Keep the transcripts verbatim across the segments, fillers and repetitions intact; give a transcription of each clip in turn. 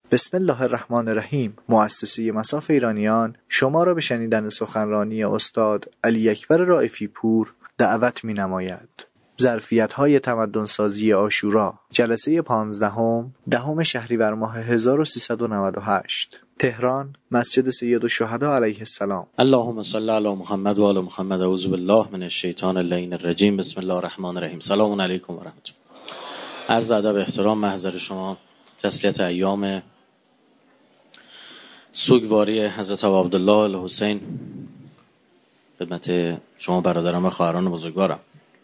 بسم الله الرحمن الرحیم. مؤسسه مصاف ایرانیان شما را به شنیدن سخنرانی استاد علی اکبر رائفی پور دعوت می نماید. ظرفیت‌های تمدن‌سازی عاشورا، جلسه پانزدهم، دهم شهریور ماه هزار و سیصد و نود و هشت، تهران، مسجد سید الشهدا علیه السلام. اللهم صل علی محمد و آل محمد. اعوذ بالله من الشیطان اللعین الرجیم. بسم الله الرحمن الرحیم. سلام علیکم و رحمت الله. عرض ادب و احترام محضر شما. تسلیت ایام سوگواری حضرت ابا عبدالله الحسین خدمت شما برادران و خواهران بزرگوارم.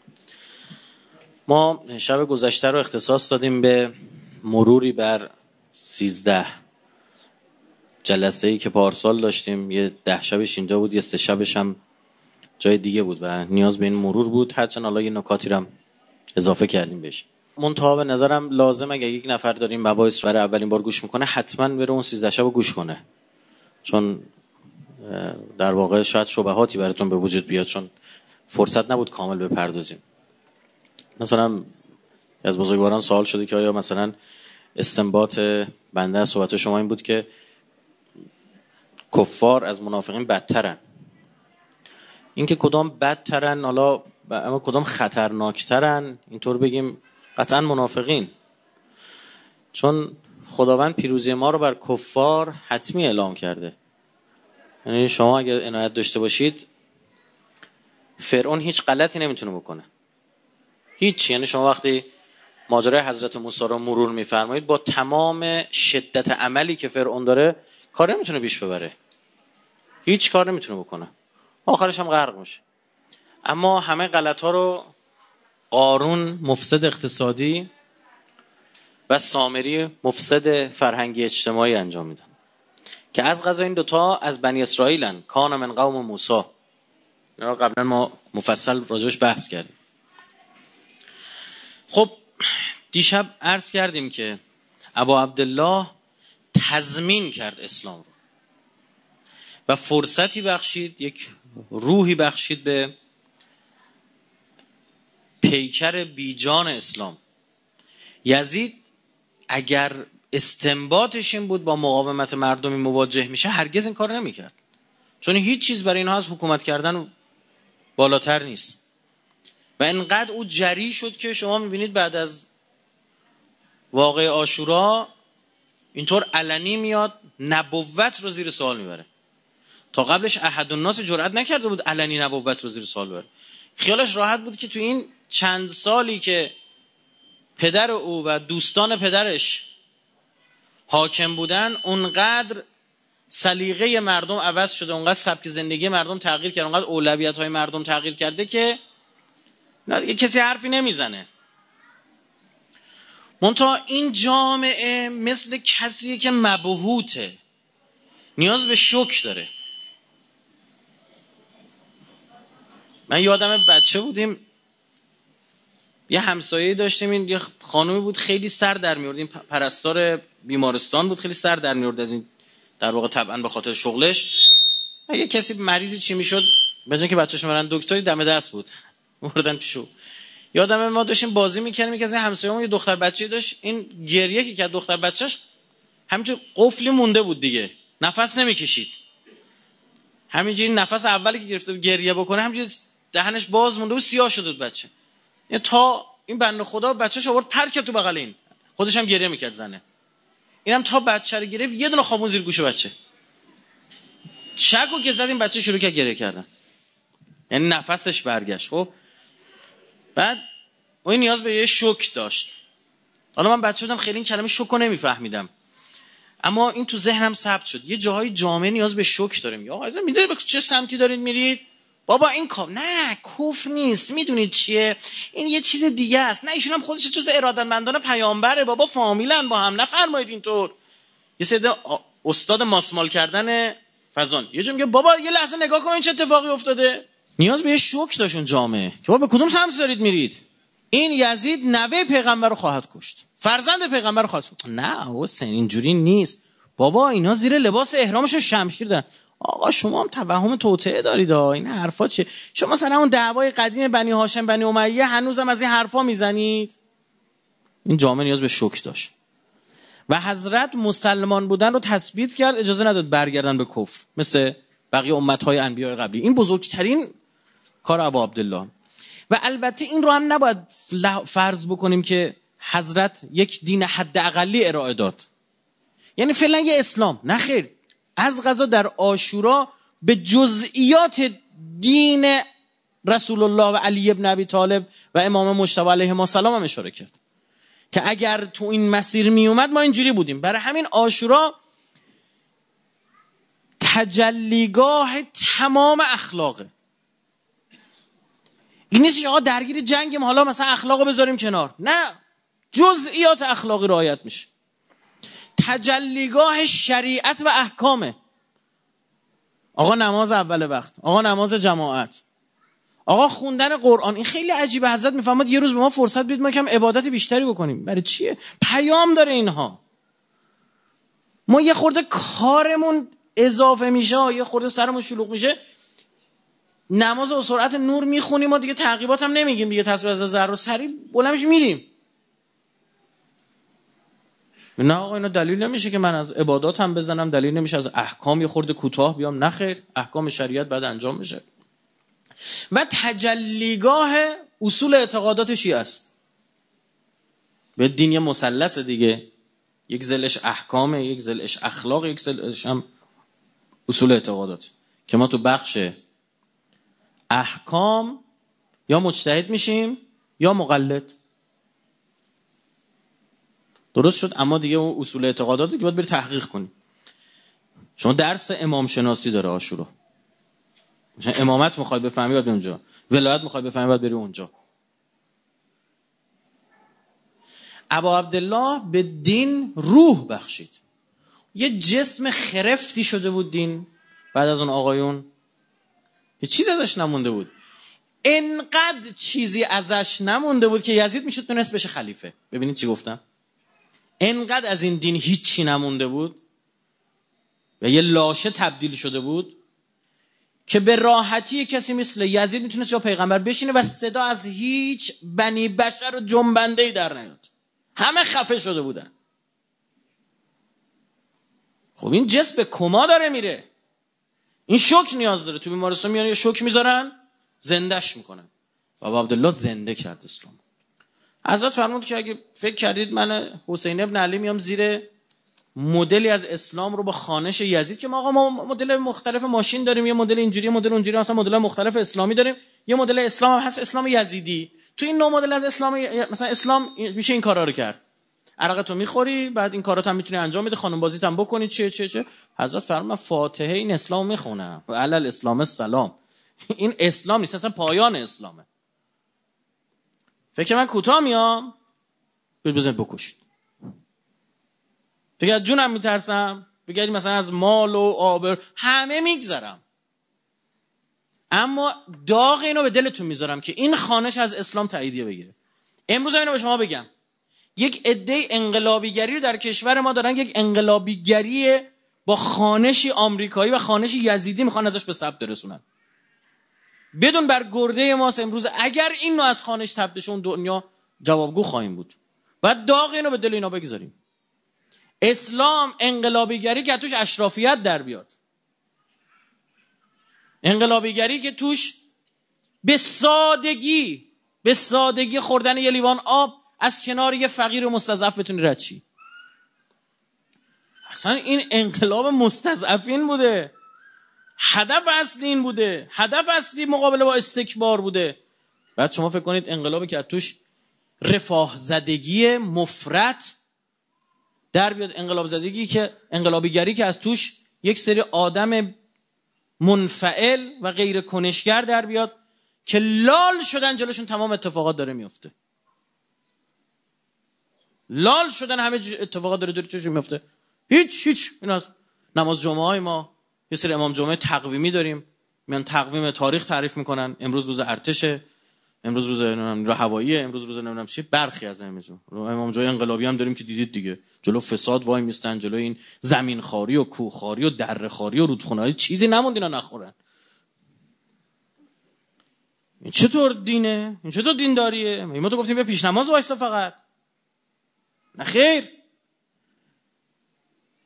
ما شب گذشته رو اختصاص دادیم به مروری بر سیزده جلسه‌ای که پارسال داشتیم. یه ده شبش اینجا بود، یه سه شبش هم جای دیگه بود و نیاز به این مرور بود. هرچند حالا یه نکاتی رو هم اضافه کردیم بهش. منتها به نظرم لازم اگه یک نفر داریم مباحث رو برای اولین بار گوش میکنه حتما بره اون سیزده شب رو گوش کنه، چون در واقع شاید شبهاتی براتون به وجود بیاد، چون فرصت نبود کامل بپردازیم. مثلا از بزرگواران سوال شده که آیا مثلا استنباط بنده از صحبت شما این بود که کفار از منافقین بدترن. این که کدام بدترن، حالا اما کدام خطرناکترن، اینطور بگیم قطعا منافقین، چون خداوند پیروزی ما رو بر کفار حتمی اعلام کرده. یعنی شما اگر عنایت داشته باشید فرعون هیچ غلطی نمیتونه بکنه، هیچ. یعنی شما وقتی ماجرای حضرت موسی رو مرور میفرمایید با تمام شدت عملی که فرعون داره کار نمیتونه پیش ببره، هیچ کار نمیتونه بکنه، آخرش هم غرق میشه. اما همه غلط ها رو قارون مفسد اقتصادی و سامری مفسد فرهنگی اجتماعی انجام میدن که از قضا این دوتا از بنی اسرائیلن. کان من قوم موسی. قبلا ما مفصل راجعش بحث کردیم. خب دیشب عرض کردیم که ابا عبدالله تضمین کرد اسلام رو و فرصتی بخشید، یک روحی بخشید به پیکر بیجان اسلام. یزید اگر استنباطش این بود با مقاومت مردمی مواجه میشه هرگز این کار نمیکرد، چون هیچ چیز برای اینها از حکومت کردن بالاتر نیست. و انقدر او جری شد که شما میبینید بعد از واقعه عاشورا اینطور علنی میاد نبوت رو زیر سوال میبره. تا قبلش احد الناس جرئت نکرده بود علنی نبوت رو زیر سوال ببره. خیالش راحت بود که تو این چند سالی که پدر او و دوستان پدرش حاکم بودن اونقدر سلیقه مردم عوض شده، اونقدر سبک زندگی مردم تغییر کرده، اونقدر اولویت‌های مردم تغییر کرده که نه دیگه کسی حرفی نمیزنه. منتها این جامعه مثل کسیه که مبهوته، نیاز به شوک داره. من یادم بچه بودیم یه همسایه داشتیم، این یه خانومی بود خیلی سر در میورد، این پرستار بیمارستان بود، خیلی سر در میورد از این در واقع طبعا به خاطر شغلش. اگه کسی مریضی چی میشد بجن که بچه‌ش برن دکتر دم دست بود موردن پیشو. یادم ما داشتیم بازی میکردیم که از این همسایه‌مون یه دختر بچه‌ای داشت، این گریه که کرد دختر بچه‌ش همینجوری قفلی مونده بود دیگه، نفس نمیکشید. همینجوری نفس اولی که گرفته بود گریه بکنه همینجوری دهنش باز مونده بود، سیاه شده بود بچه. یعنی تا این بنده خدا بچه‌ش آورد پرت کرد تو بغل این، خودش هم گریه میکرد زنه. اینم تا بچه رو گرفت یه دونه خامون زیر گوش بچه. چکو که زدیم بچه شروع کرد گریه کردن، یعنی نفسش برگشت. خب بعد اون نیاز به یه شوک داشت. حالا من بچه بودم خیلی این کلمه شوکو نمیفهمیدم، اما این تو ذهنم ثبت شد. یه جاهای جامعه نیاز به شوک داره. یا آقا میدونید به چه سمتی دارید میرید؟ بابا این کار نه کفر نیست، میدونید چیه، این یه چیز دیگه است. نه ایشون هم خودش جز ارادتمندان پیامبره، بابا فامیلن با هم، نفرمایید اینطور. یه سری استاد ماسمال کردن فزان یه جا میگه بابا یه لحظه نگاه کن این چه اتفاقی افتاده. نیاز به یه شوک داشت اون جامعه که بابا به کدوم سمت دارید میرید. این یزید نوه پیغمبر رو خواهد کشت، فرزند پیغمبر رو خواهد کشت. نه حسین اینجوری نیست بابا، اینا زیر لباس احرامشون شمشیر دارن. آقا شما هم توهم توطئه دارید ها، این حرفا چیه؟ شما مثلا اون دعوای قدیم بنی هاشم بنی امیه هنوزم از این حرفا میزنید. این جامعه نیاز به شوک داشت و حضرت مسلمان بودن رو تثبیت کرد، اجازه نداد برگردن به کفر مثل بقیه امتهای انبیاء قبلی. این بزرگترین کار ابا عبدالله. و البته این رو هم نباید فرض بکنیم که حضرت یک دین حداقلی ارائه داد، یعنی فعلا یه اسلام. نه خیر، از قضا در عاشورا به جزئیات دین رسول الله و علی ابن ابی طالب و امام مجتبی علیهم السلام هم اشاره کرد که اگر تو این مسیر می اومد ما اینجوری بودیم. برای همین عاشورا تجلیگاه تمام اخلاقه. این نیست که آقا درگیر جنگیم حالا مثلا اخلاقو بذاریم کنار، نه، جزئیات اخلاقی رعایت میشه. تجلیگاه شریعت و احکامه. آقا نماز اول وقت، آقا نماز جماعت، آقا خوندن قرآن. این خیلی عجیبه. حضرت میفهمد یه روز به ما فرصت بدید ما کم عبادت بیشتری بکنیم. برای چیه؟ پیام داره اینها. ما یه خورده کارمون اضافه میشه، یه خورده سرمون شلوغ میشه، نماز و سرعت نور میخونیم و دیگه تعقیبات هم نمیگیم، دیگه تصویر از ذره و سری بلندش میریم. نه آقا اینا دلیل نمیشه که من از عبادات هم بزنم، دلیل نمیشه از احکام یه خورده کوتاه بیام. نه خیر، احکام شریعت بعد انجام بشه. و تجلیگاه اصول اعتقادات شیعه است. به دین یه مثلث دیگه، یک ذلش احکامه، یک ذلش اخلاق، یک ذلش هم اصول اعتقادات، که ما تو بخش احکام یا مجتهد میشیم یا مقلد. درست شد؟ اما دیگه اون اصول اعتقاداتی که باید بری تحقیق کنی. شما درس امام شناسی داره عاشورا. مثلا امامت میخوای بفهمی باید بری اونجا، ولایت میخوای بفهمی باید بری اونجا. ابا عبدالله به دین روح بخشید. یه جسم خرفتی شده بود دین بعد از اون آقایون، یه چیز ازش نمونده بود. انقدر چیزی ازش نمونده بود که یزید میشد تونست بشه خلیفه. ببینید چی گفتم؟ انقدر از این دین هیچی نمونده بود و یه لاشه تبدیل شده بود که به راحتی کسی مثل یزید میتونست جا پیغمبر بشینه و صدا از هیچ بنی بشر و جنبنده‌ای در نیاد. همه خفه شده بودن. خب این جسم به کما داره میره، این شوک نیاز داره. تو بیمارستان میان یه شوک میذارن زندهش میکنن. بابا عبدالله زنده کرد اسلام. حضرت فرمود که اگه فکر کردید من حسین ابن علی میام زیر مدلی از اسلام رو با خانش یزید، که ما آقا ما مدل مختلف ماشین داریم، یه مدل اینجوری، مدل اونجوری، مثلا مدل مختلف اسلامی داریم، یه مدل اسلام هم هست اسلام یزیدی. تو این نوع مدل از اسلام مثلا اسلام میشه این کارا رو کرد. عرقتو میخوری، بعد این کارات هم میتونی انجام بدی، خانم بازیت هم بکنی، چه چه چه. حضرت فرمود فاتحه این اسلام میخونم و علی الاسلام السلام. این اسلام نیست، اصلا پایان اسلامه. فکر من کوتاه میام بید بزنید بکشید. فکر از جونم میترسم، بگید مثلا از مال و آبر همه میگذرم، اما داغ اینو به دلتون میذارم که این خانش از اسلام تاییدیه بگیره. امروز اینو به شما بگم، یک عده انقلابیگری رو در کشور ما دارن، یک انقلابیگری با خانشی آمریکایی و خانشی یزیدی میخوان ازش به ثبت برسونن. بدون بر گرده ماست امروز. اگر این نوع از خانش ثبت شه اون دنیا جوابگو خواهیم بود. بعد داغ اینو به دل اینا بگذاریم. اسلام انقلابیگری که توش اشرافیت در بیاد، انقلابیگری که توش به سادگی به سادگی خوردن یه لیوان آب از کنار یه فقیر و مستضعف بتونی رد چی. اصلا این انقلاب مستضعفین بوده، هدف اصلی این بوده، هدف اصلی مقابله با استکبار بوده. بعد شما فکر کنید انقلابی که توش رفاه زدگی مفرط در بیاد، انقلاب زدگی که انقلابیگری که از توش یک سری آدم منفعل و غیر کنشگر در بیاد که لال شدن جلوشون تمام اتفاقات داره میفته. لال شدن همه اتفاقات داره داره چشون میفته. هیچ هیچ اینا نماز جمعه های ما یه سری امام جمعه تقویمی داریم، میان تقویم تاریخ تعریف میکنن. امروز روز ارتشه، امروز روز نمیدونم هواییه، امروز روز نمیدونم چی. برخی از امامجو امام جای انقلابی هم داریم که دیدید دیگه، جلو فساد وای میستن، جلو این زمین خاری و کوه خاری و دره خاری و رودخونه‌ای چیزی نموند اینا نخورن. این چطور دینه؟ این چطور دینداریه؟ ما تو گفتیم به پیش نماز وایسا فقط. نه خیر،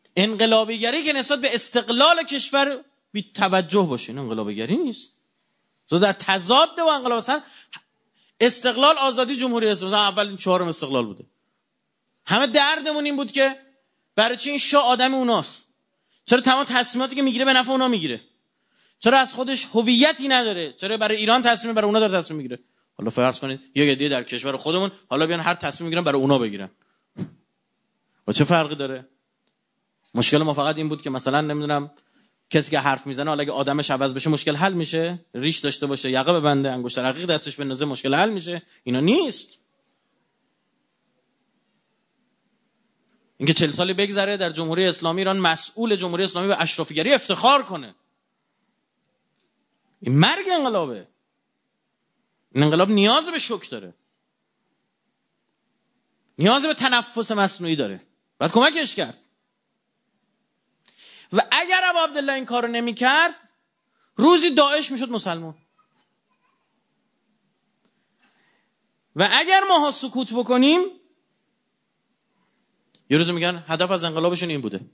انقلابیگری که نسبت به استقلال کشور بی توجه باشه، این انقلابیگری نیست. تو در تضاد با انقلاب اصلا استقلال، آزادی، جمهوری اسلامی اول چهارم استقلال بوده. همه دردمون این بود که برای چی این شاه آدم اوناست؟ چرا تمام تصمیماتی که میگیره به نفع اونا میگیره؟ چرا از خودش هویتی نداره؟ چرا برای ایران تصمیم برای اونا داره تصمیم میگیره؟ حالا فرض کنید یه عده در کشور خودمون حالا بیان هر تصمیم میگیرن برای اونا بگیرن. و چه فرقی داره؟ مشکل ما فقط این بود که مثلا نمیدونم کسی که حرف میزنه حالا اگه آدمش عوض بشه مشکل حل میشه، ریش داشته باشه، یقه ببنده، انگشت رقیق دستش بندازه مشکل حل میشه. اینا نیست. اینکه چهل سالی بگذره در جمهوری اسلامی ایران مسئول جمهوری اسلامی به اشرافیگری افتخار کنه، این مرگ انقلابه. این انقلاب نیاز به شوک داره، نیاز به تنفس مصنوعی داره، باید کمکش کرد. و اگر ابو عبدالله این کارو نمی کرد روزی داعش میشد مسلمان. و اگر ماها سکوت بکنیم یه روز میگن هدف از انقلابشون این بوده،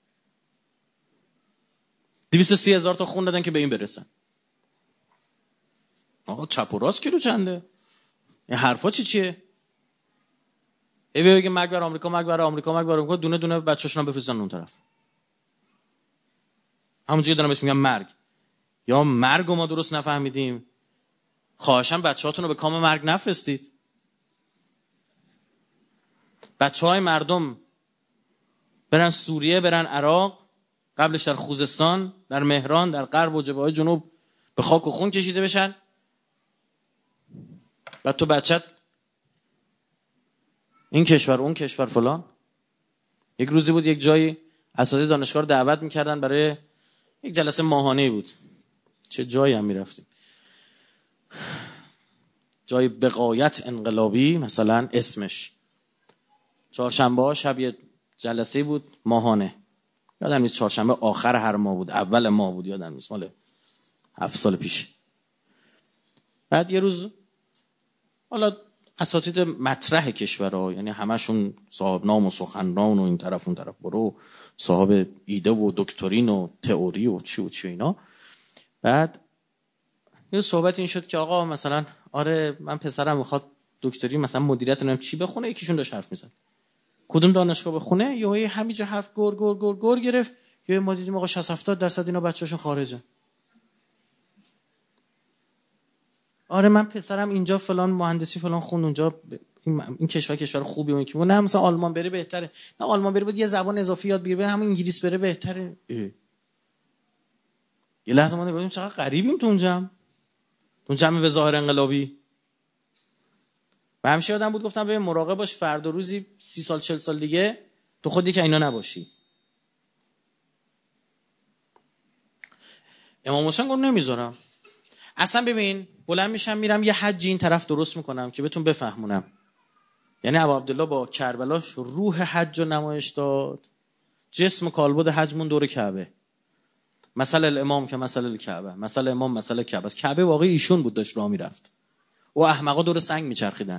دویست و سی هزار تا خون دادن که به این برسن. آقا چپ و راست کیلو چنده؟ این حرفا چی چیه؟ ای بگه مرگ بر آمریکا، مرگ بر آمریکا، مرگ بر آمریکا، دونه دونه بچه‌شون هم بفرستن اون طرف. همونجوری دارم بهش میگم مرگ. یا مرگ ما درست نفهمیدیم. خواهشاً بچه‌هاتون رو به کام مرگ نفرستید. بچه‌های مردم برن سوریه، برن عراق، قبلش در خوزستان، در مهران، در غرب و جبهه‌های جنوب به خاک و خون کشیده بشن. بعد تو بچت این کشور اون کشور فلان. یک روزی بود یک جایی اساتید دانشگاه رو دعوت می‌کردن برای یک جلسه ماهانه‌ای بود. چه جایی هم می‌رفتیم. جای بقایت انقلابی مثلا اسمش. چهارشنبه‌ها شب یه جلسه بود ماهانه. یادم نیست چهارشنبه آخر هر ماه بود، اول ماه بود، یادم نیست، مال هفت سال پیش. بعد یه روز حالا اساتید مطرح کشورها، یعنی همشون صاحب نام و سخنران و این طرف اون طرف برو، صاحب ایده و دکترین و تئوری و چی و چی اینا. بعد یه صحبت این شد که آقا مثلا آره من پسرم میخواد دکتری مثلا مدیریت نمیدونم چی بخونه. یکیشون داشت حرف میزد کدوم دانشگاه بخونه، یهو همینجا حرف گر گر گر گر گرفت. یه ما دیدیم آقا شصت هفتاد درصد اینا بچه‌شون خارجن. آره من پسرم اینجا فلان مهندسی فلان خوند اونجا، این, این کشور کشور خوبی اون که نه مثلا آلمان بره بهتره، نه آلمان بره بود یه زبان اضافی یاد بگیره، همون انگلیس بره بهتره. اه. یه لحظه ما نگاهیم چقدر غریبیم تو اون جمع، تو اون جمع به ظاهر انقلابی. و همیشه آدم بود گفتم ببین مراقب باش فردا روزی سی سال چهل سال دیگه تو خودی که اینا نباشی. امام حسین گفت نمیذارم. اصلا ببین بلند میشم میرم یه حج این طرف درست میکنم که بهتون بفهمونم. یعنی ابو عبدالله با کربلاش روح حج رو نمایش داد. جسم کالبد حجمون دور کعبه. مثل الامام که مثل الکعبه، مثل امام مثل کعبه. کعبه واقعی ایشون بود داشت راه میرفت. و احمقا دور سنگ میچرخیدن.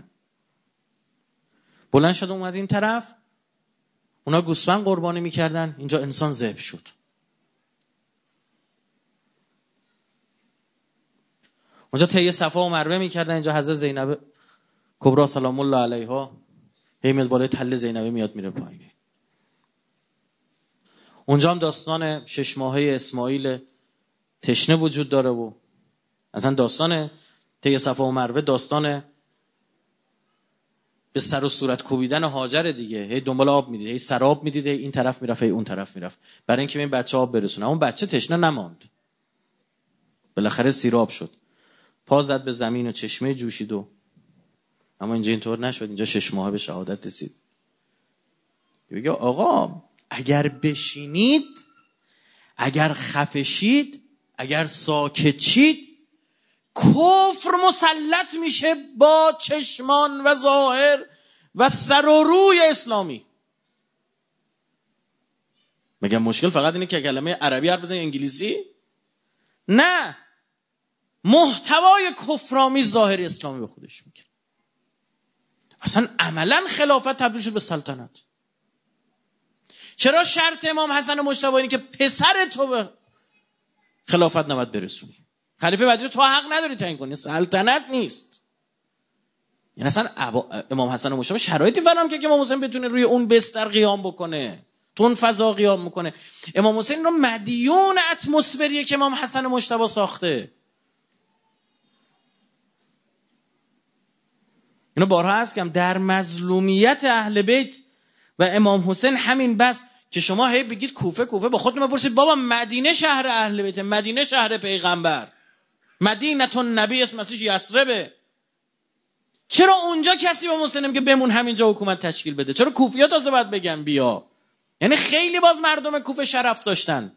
بلند شد اومد این طرف، اونا گوسفند قربانی میکردن، اینجا انسان ذبح شد. اونجا طی صفا و مروه میکردن، اینجا حضرت زینب کبرا سلام الله علیها هی میاد بالای تل زینبه میاد میره پایین. اونجا هم داستان شش ماهه اسماعیل تشنه وجود داره و اصلا داستان طی صفا و مروه داستان به سر و صورت کوبیدن هاجر دیگه. هی دنبال آب میدید، هی سراب میدید، هی این طرف میرفت هی اون طرف میرفت برای اینکه این بچه آب برسونه. اون بچه تشنه نماند، بالاخره سیراب شد، پا زد به زمین و چشمه جوشید و اما اینجا اینطور نشد. اینجا شش ماه به شهادت رسید. میگه آقا اگر بشینید، اگر خفشید، اگر ساکت شید، کفر مسلط میشه با چشمان و ظاهر و سر و روی اسلامی. میگم مشکل فقط اینه که کلمه عربی حرف بزنی انگلیسی؟ نه، محتوای کفرآمیز ظاهر اسلامی به خودش میگه. اصلا عملا خلافت تبدیل شد به سلطنت. چرا شرط امام حسن مجتبی اینه که پسر تو به خلافت نباید برسونی؟ خلیفه بعدی رو تو حق نداری تعیین کنی، سلطنت نیست. یعنی اصلا امام حسن مجتبی شرایطی فراهم کرد که امام حسین بتونه روی اون بستر قیام بکنه، تو اون فضا قیام میکنه. امام حسین رو مدیون اتمسفریه که امام حسن مجتبی ساخته. اینو بارها عرض کردم، در مظلومیت اهل بیت و امام حسین همین بس که شما هی بگید کوفه کوفه، با خودتون بپرسید بابا مدینه شهر اهل بیت، مدینه شهر پیغمبر، مدینه النبی اسم اصلیش یثربه. چرا اونجا کسی به مسلم که بمون همینجا حکومت تشکیل بده؟ چرا کوفی‌ها تازه باید بگن بیا؟ یعنی خیلی باز مردم کوفه شرف داشتن.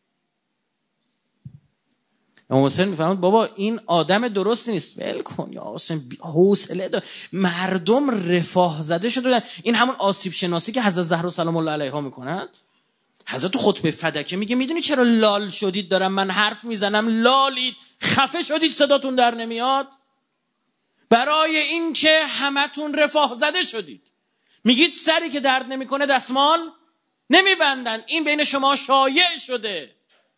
امام حسین میفهمد بابا این آدم درست نیست، ول کن یا حسین، حوصله دار. مردم رفاه زده شده. این همون آسیب شناسی که حضرت زهرا سلام الله علیها میکنند. حضرت تو خطبه فدکه میگه میدونی چرا لال شدید؟ دارم من حرف میزنم لالید، خفه شدید، صداتون در نمیاد؟ برای این که همتون رفاه زده شدید. میگید سری که درد نمیکنه دستمال نمیبندن. این بین شما شایع شده.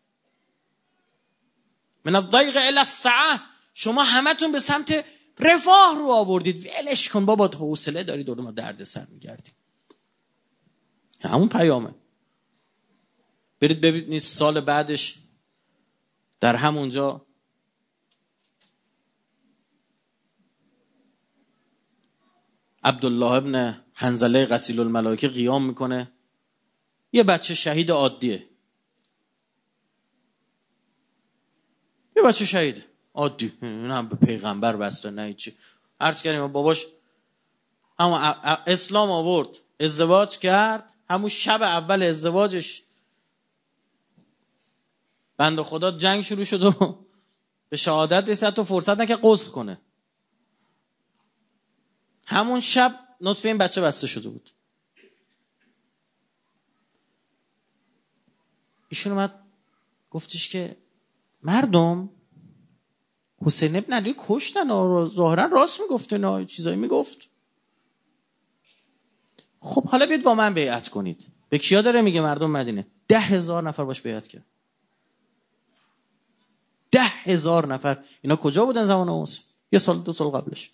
من الضیق الی السعه، شما همتون به سمت رفاه رو آوردید. ولش کن بابا، حوصله داری دور ما درد سر میگردیم. همون پیامه. برید ببینید سال بعدش در همونجا عبدالله ابن حنظله غسیل الملائکه قیام میکنه. یه بچه شهید عادیه، یه بچه شهید عادی، نه به پیغمبر بسته نه هیچی. عرض کردیم باباش اما اسلام آورد، ازدواج کرد، همون شب اول ازدواجش بنده خدا جنگ شروع شد و به شهادت رسید و فرصت نکرد غسل کنه. همون شب نطفه این بچه بسته شده بود. ایشون اومد گفتش که مردم حسین ابن علی کشتن و ظاهرا راست میگفته، نه چیزایی میگفت. خب حالا بیاید با من بیعت کنید. به کیا داره میگه؟ مردم مدینه. ده هزار نفر باش بیعت کرد. ده هزار نفر. اینا کجا بودن زمان موسی؟ یه سال دو سال قبلش.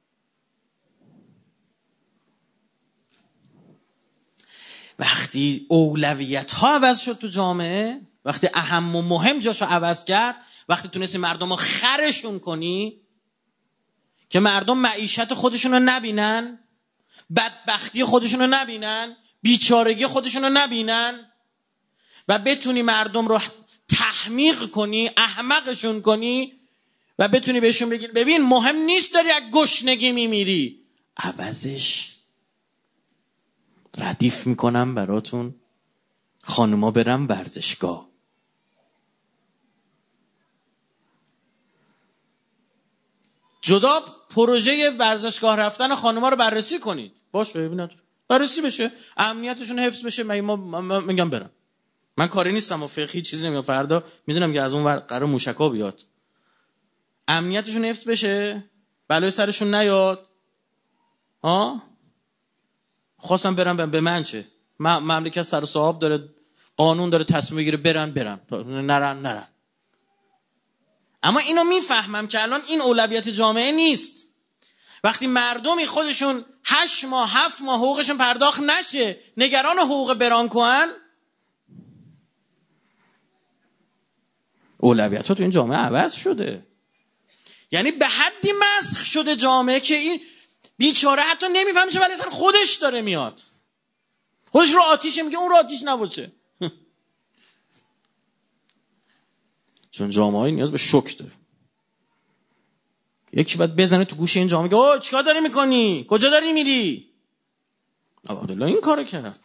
وقتی اولویت ها عوض شد تو جامعه، وقتی اهم و مهم جاشو عوض کرد، وقتی تونستی مردم رو خرشون کنی که مردم معیشت خودشون رو نبینن، بدبختی خودشون رو نبینن، بیچارگی خودشون رو نبینن و بتونی مردم رو تحمیق کنی، احمقشون کنی و بتونی بهشون بگی ببین مهم نیست داری از گشنگی میمیری، عوضش ردیف میکنم براتون خانوما برم ورزشگاه. جدا پروژه ورزشگاه رفتن خانوما رو بررسی کنید. باشه ببینید بررسی بشه، امنیتشون حفظ بشه. مگه ما میگم برم، من کاری نیستم و فقهی چیزی نمیگم، فردا میدونم که از اون قرار موشکا بیاد، امنیتشون حفظ بشه، بلای سرشون نیاد. ها خواستم برم, برم به من چه؟ مملکت سر و صاحب داره، قانون داره تصمیم بگیره برن برن، نرن نرن. اما اینو میفهمم که الان این اولویت جامعه نیست. وقتی مردمی خودشون هشت ماه هفت ماه حقوقشون پرداخت نشه نگران حقوق برانکوان، اولویت ها تو این جامعه عوض شده. یعنی به حدی مسخ شده جامعه که این بیچاره حتی نمیفهمه چه ولی اصلا خودش داره میاد، خودش رو آتیش میگه اون رو آتیش نباشه. چون جامعه نیاز به شوک داره. یکی باید بزنه تو گوش این جامعه که اوه چیکار داری میکنی؟ کجا داری میری؟ عبدالله این کارو کرد.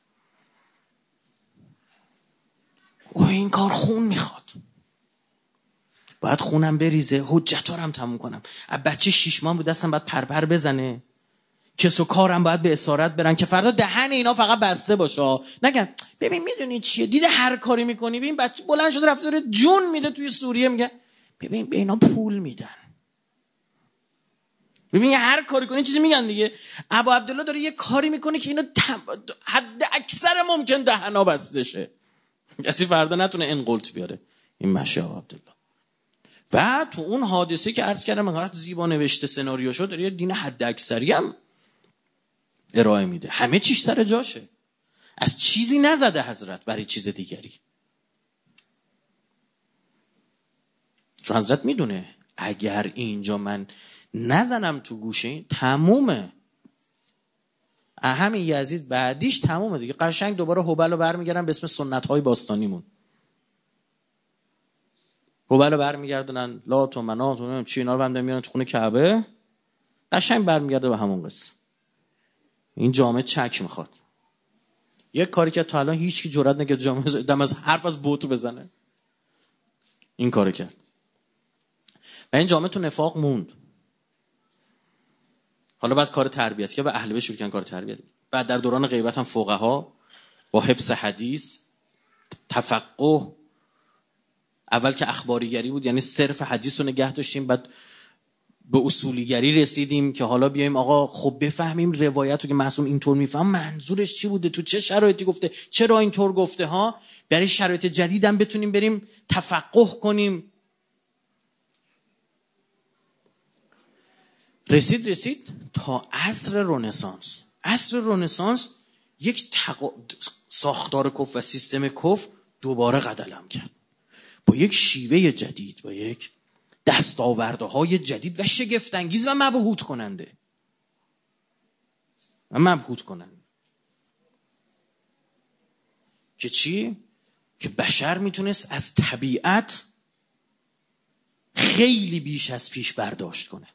اوه این کار خون میخواد، باید خونم بریزه، حجتا رو هم تموم کنم. بچه شیش ماه بود دستم باید پرپر بزنه، کس و کارم باید به اسارت برن که فردا دهن اینا فقط بسته باشه، نگن ببین میدونی چیه دیده هر کاری میکنی. ببین بچه بلند شده رفته داره جون میده توی سوریه، میگه ببین به اینا پول میدن. ببین هر کاری کنی چیزی میگن دیگه. ابا عبدالله داره یه کاری میکنه که اینا تم... حد اکثر ممکن دهنا بسته شه، کسی فردا نتونه انقلت بیاره. این مشه ابا عبدالله. و تو اون حادثه که عرض کردم انقدر زیبا نوشته سناریو شد، داره یه دین حد اکثری هم ارائه میده، همه چیش سر جاشه، از چیزی نزده حضرت برای چیز دیگری. چون حضرت میدونه اگر اینجا من نزنم تو گوشه این تمومه، همین یزید بعدیش تمومه دیگه. قشنگ دوباره هبل رو برمیگردن به اسم سنت های باستانیمون. هبل رو برمیگردونن لات و منات و چی اینا رو هم میارن تو خونه کعبه، قشنگ برمیگرده به همون قصه. این جامعه چک میخواد. یک کاری که تا الان هیچ کی جرئت نکرد جامعه دم از حرف از بوتو بزنه، این کارو کرد و این جامعه تو نفاق موند. حالا بعد کار تربیت که به اهل بیت شروع کردن کار تربیت. بعد در دوران غیبت هم فقها با حفظ حدیث، تفقه، اول که اخباریگری بود یعنی صرف حدیث رو نگه داشتیم، بعد به اصولیگری رسیدیم که حالا بیایم آقا خب بفهمیم روایت رو که معصوم اینطور میفهم منظورش چی بوده، تو چه شرایطی گفته، چرا اینطور گفته ها، برای شرایط جدید هم بتونیم بریم تفقه کنیم. رسید رسید تا عصر رنسانس. عصر رنسانس یک تقا... ساختار کف و سیستم کف دوباره قدم کرد با یک شیوه جدید، با یک دستاوردهای جدید و شگفت‌انگیز و مبهوت کننده و مبهوت کننده که چی؟ که بشر میتونست از طبیعت خیلی بیش از پیش برداشت کنه.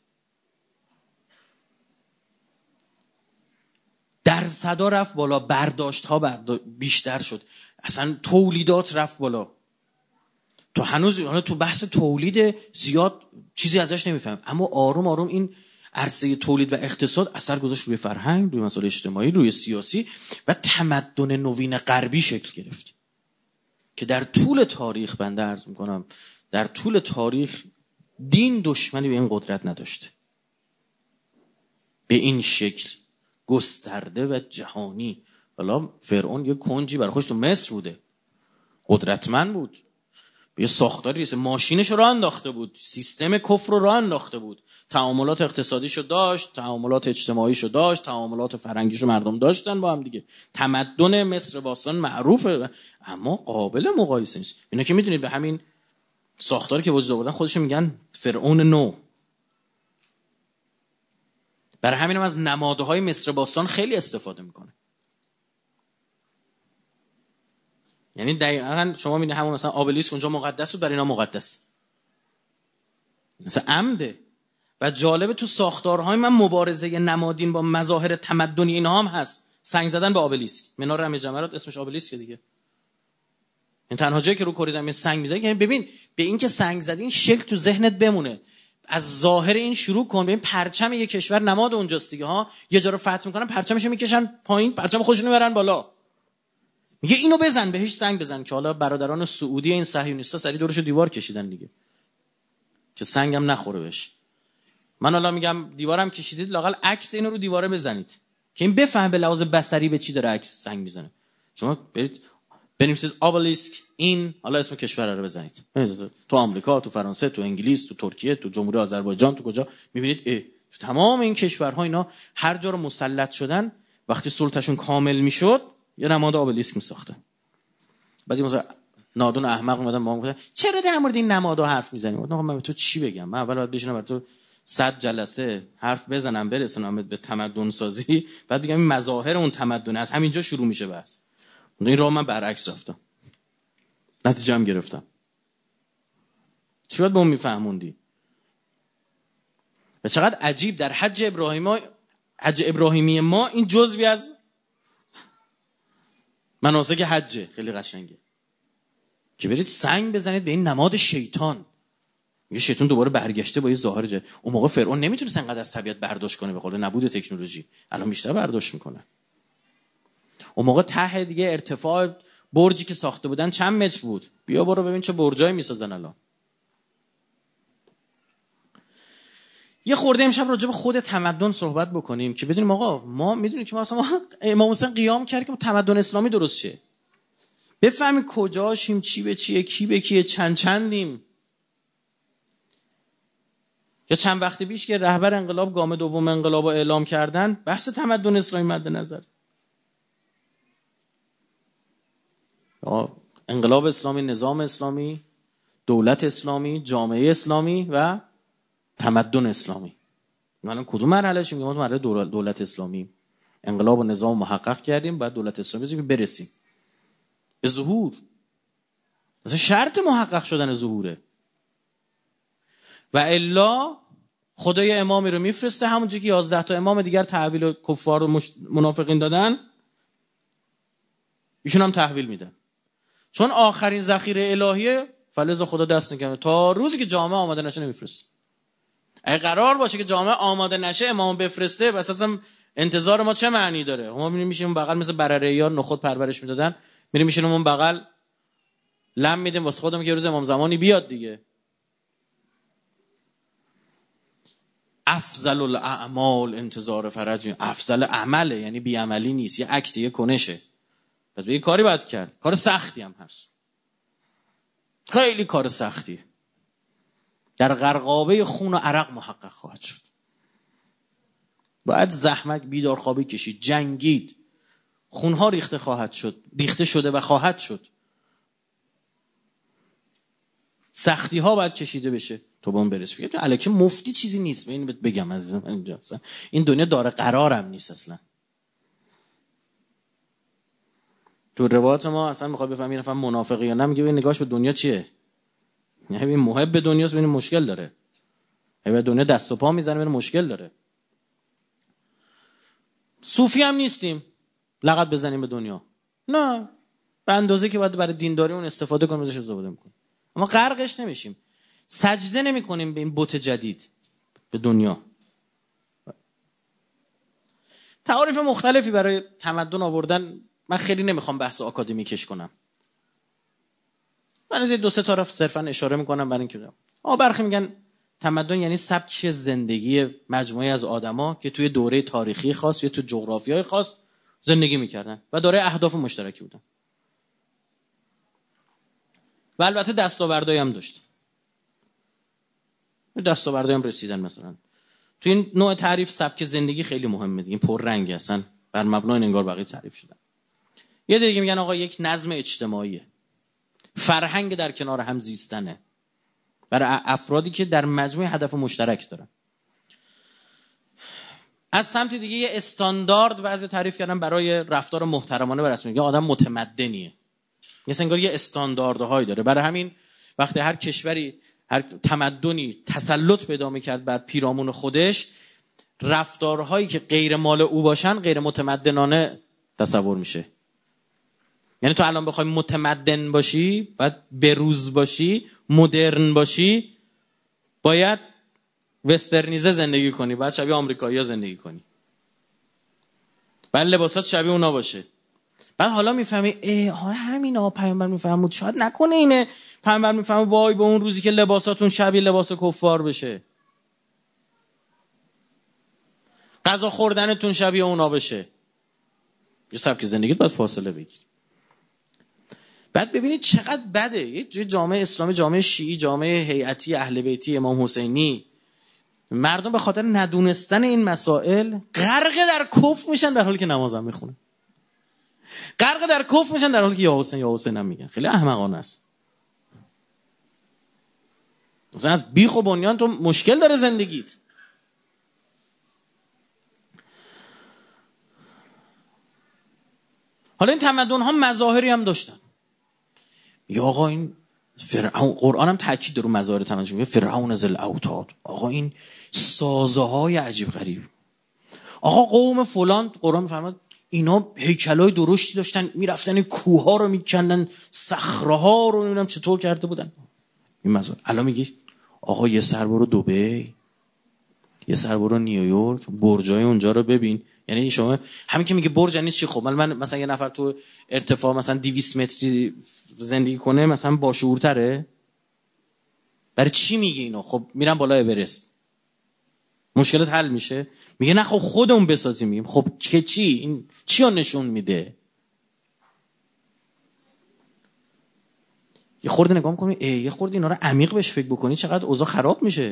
درصدا رفت بالا، برداشت ها برداشت بیشتر شد، اصلا تولیدات رفت بالا. تو هنوز تو بحث تولید زیاد چیزی ازش نمیفهم، اما آروم آروم این عرصه تولید و اقتصاد اثر گذاشت روی فرهنگ، روی مسائل اجتماعی، روی سیاسی و تمدن نوین غربی شکل گرفت که در طول تاریخ، بنده عرض میکنم در طول تاریخ دین دشمنی به این قدرت نداشته، به این شکل گسترده و جهانی. حالا فرعون یه کنجی برای خودش تو مصر بوده، قدرتمند بود، یه ساختاری ریسه ماشینش رو راه انداخته بود، سیستم کفر رو راه انداخته بود، تعاملات اقتصادیشو داشت، تعاملات اجتماعیشو داشت، تعاملات فرهنگیشو مردم داشتن با هم دیگه. تمدن مصر باستان معروفه اما قابل مقایسه نیست. اینا که میدونید به همین ساختاری که وجود آوردن خودشون میگن فرعون نو. برای همینم از نمادهای مصر باستان خیلی استفاده میکنه. یعنی دقیقاً شما میبینید همون مثلا آبلیسک اونجا مقدس بود، برای اینا مقدس، مثلا عمده. و جالب تو ساختارهای من مبارزه نمادین با مظاهر تمدنی اینها هم هست. سنگ زدن به آبلیسک، منار رمی جمرات اسمش آبلیسک دیگه. این تنها جایی که رو کره زمین سنگ میزنی. یعنی ببین به این که سنگ زدی این شکل تو ذهنت بمونه، از ظاهر این شروع کن. ببین پرچم یک کشور نماد اونجاست دیگه ها، یه جا رو فتح میکنن پرچمشو میکشن پایین، پرچم خودشونو میبرن بالا، میگه اینو بزن، بهش سنگ بزن. که حالا برادران سعودی این صهیونیستا سری دورشو دیوار کشیدن دیگه که سنگم نخوره بهش. من حالا میگم دیوارم کشیدید، لااقل عکس اینو رو دیواره بزنید که این بفهم به لحاظ بصری به چی داره عکس سنگ میزنه. شما برید بنویسید آبلیسک این، حالا اسم کشور رو بزنید، تو آمریکا، تو فرانسه، تو انگلیس، تو ترکیه، تو جمهوری آذربایجان، تو کجا، میبینید اه تو تمام این کشورها اینا هر جا رو مسلط شدن، وقتی سلطه‌شون کامل میشد یه نماد آبلیسک میساختن. بعضی مثلا نادون احمق اومدن ما گفتن چرا در مورد این نمادها حرف میزنیم؟ آقا من به تو چی بگم؟ من اول باید بشینم برای تو صد جلسه حرف بزنم برسونم به تمدن سازی، بعد بگم این مظاهر اون تمدن از همینجا شروع میشه. بس این راه من برعکس رفتم، نتیجه هم گرفتم. چی باید به اون میفهموندی؟ و چقدر عجیب در حج ابراهیمی حج ابراهیمی ما این جزوی از مناسک حجه. خیلی قشنگه که برید سنگ بزنید به این نماد شیطان. یه شیطان دوباره برگشته با یه ظاهر جدید. اون موقع فرعون نمیتونه انقدر از طبیعت برداشت کنه به خاطر نبود تکنولوژی، الان بیشتر برداشت میکنه. اون موقع ته دیگه ارتفاع برجی که ساخته بودن چند متر بود؟ بیا برو ببین چه برجایی میسازن الان. یه خورده امشب راجع به خود تمدن صحبت بکنیم که بدونیم آقا ما میدونیم که ما اصلا ما امام حسین قیام کرد که تمدن اسلامی درست شه. بفهمیم کجاشیم، چی به چیه، کی به کیه، چند چندیم. یا چند وقت پیش که رهبر انقلاب گام دوم انقلاب رو اعلام کردن، بحث تمدن اسلامی مد نظر. انقلاب اسلامی، نظام اسلامی، دولت اسلامی، جامعه اسلامی و تمدن اسلامی. ما کدوم مرحله شیم؟ ما مرحله دولت اسلامی. انقلاب و نظام محقق کردیم، بعد دولت اسلامی برسیم به ظهور. مثلا شرط محقق شدن ظهوره. و الا خدای امامی رو میفرسته، همونجوری که یازده تا امام دیگر تحویل کفار و منافقین دادن، ایشون هم تحویل میدن. چون آخرین ذخیره الهیه، فلذا خدا دست نکنه تا روزی که جامعه آماده نشه نمیفرسته. اگه قرار باشه که جامعه آماده نشه امام بفرسته، بس اصلا انتظار ما چه معنی داره؟ ما میشیم بغل مثل برره‌یا نخود پرورش میدادن، میریم میشینیم اون بغل لم میدیم واسه خودمون که روز امام زمانی بیاد دیگه. افضل الاعمال انتظار فرج. افضل عمله، یعنی بی عملی نیست، یه اکت، یه کنشه. پس به یه کاری باید کرد. کار سختی هم هست، خیلی کار سختیه. در غرقابه خون و عرق محقق خواهد شد. باید زحمت، بیدارخوابی کشید، جنگید، خونها ریخته خواهد شد، ریخته شده و خواهد شد. سختی ها باید کشیده بشه تو به اون برسی. فکر الکی مفتی چیزی نیست. ببین بهت بگم عزیزم، اینجا اصلا این دنیا داره قرارم نیست اصلا. تو روایات ما اصلا میخواد بفهمی این نفر منافقی یا نه، میگه ببین نگاهش به دنیا چیه. یعنی ببین محب به دنیاست، ببین مشکل داره. به دنیا دست و پا میزنه، ببین مشکل داره. صوفی هم نیستیم لغت بزنیم به دنیا، نه، به اندازه که باید برای دینداری اون استفاده کنیم ازش استفاده میکنیم. اما غرقش نمیشیم، سجده نمیکنیم به این بت جدید، به دنیا. تعاریف مختلفی برای تمدن آوردن. من خیلی نمیخوام بحث آکادمیکش کنم، من از دو سه طرف صرفا اشاره میکنم برای اینکه آ برخی میگن تمدن یعنی سبک زندگی مجموعه از آدما که توی دوره تاریخی خاص یا تو جغرافیای خاص زندگی میکردن و داره اهداف مشترکی بودن و البته دستاوردهایی هم داشت. دستاوردهایی هم رسیدن. مثلا تو این نوع تعریف سبک زندگی خیلی مهمه دیگه، پر رنگه، اصلا بر مبنای انگار بقیه تعریف شدن. یه دیگه میگن آقا یک نظم اجتماعیه، فرهنگ در کنار هم زیستنه برای افرادی که در مجموعه هدف مشترک دارن. از سمت دیگه یه استاندارد بعضی تعریف کردن برای رفتار محترمانه و رسمی. یه آدم متمدنیه، مثلا انگار یه استانداردهایی داره. برای همین وقتی هر کشوری، هر تمدنی تسلط پیدا می‌کرد بر پیرامون خودش، رفتارهایی که غیر مال او باشن غیر متمدنانه تصور میشه. یعنی تو الان بخوای متمدن باشی، باید بروز باشی، مدرن باشی، باید وسترنیزه زندگی کنی، باید شبیه آمریکایی‌ها زندگی کنی، باید لباسات شبیه اونا باشه. بعد حالا میفهمی ای حالا همینا پیامبر میفهمود، شاید نکنه اینه پیامبر میفهمه وای به اون روزی که لباساتون شبیه لباس کفار بشه، غذا خوردنتون شبیه اونا بشه. یه سبک زندگیت باید فاصله بگیری. بعد ببینید چقدر بده یه جامعه اسلامی، جامعه شیعی، جامعه هیئتی اهل بیتی امام حسینی، مردم به خاطر ندونستن این مسائل غرق در کفر میشن در حالی که نماز هم میخونن، غرق در کفر میشن در حالی که یا حسین یا حسین هم میگن. خیلی احمقانه است. مثلا از بیخ و بنیان تو مشکل داره زندگیت. حالا این تمدن ها مظاهری هم داشتن. یا آقا این فرعون، قرآن هم تاکید داره مظاهر تمدن، میگه فرعون ذل اوتاد. آقا این سازه های عجیب غریب. آقا قوم فلان، قرآن میفرماد اینا هیکلای درشتی داشتن، میرفتن کوه ها رو میکندن، صخره ها رو نمیدونم چطور کرده بودن. این مظاهر. الان میگی آقا یه سر برو دبی، یه سر برو نیویورک، برجای اونجا رو ببین. یعنی شما همین که میگه برج یعنی چی؟ خب من مثلا یه نفر تو ارتفاع مثلا دویست متری زندگی کنه مثلا با شعورتره؟ برای چی میگه اینو؟ خب میرم بالا اورست. مشکلت حل میشه؟ میگه نه خب خودمون بسازیم. میگیم خب که چی؟ این چی رو نشون میده؟ یه خورده نگاه می‌کنی یه خورده اینا رو عمیق بهش فکر بکنی چقدر اوضاع خراب میشه.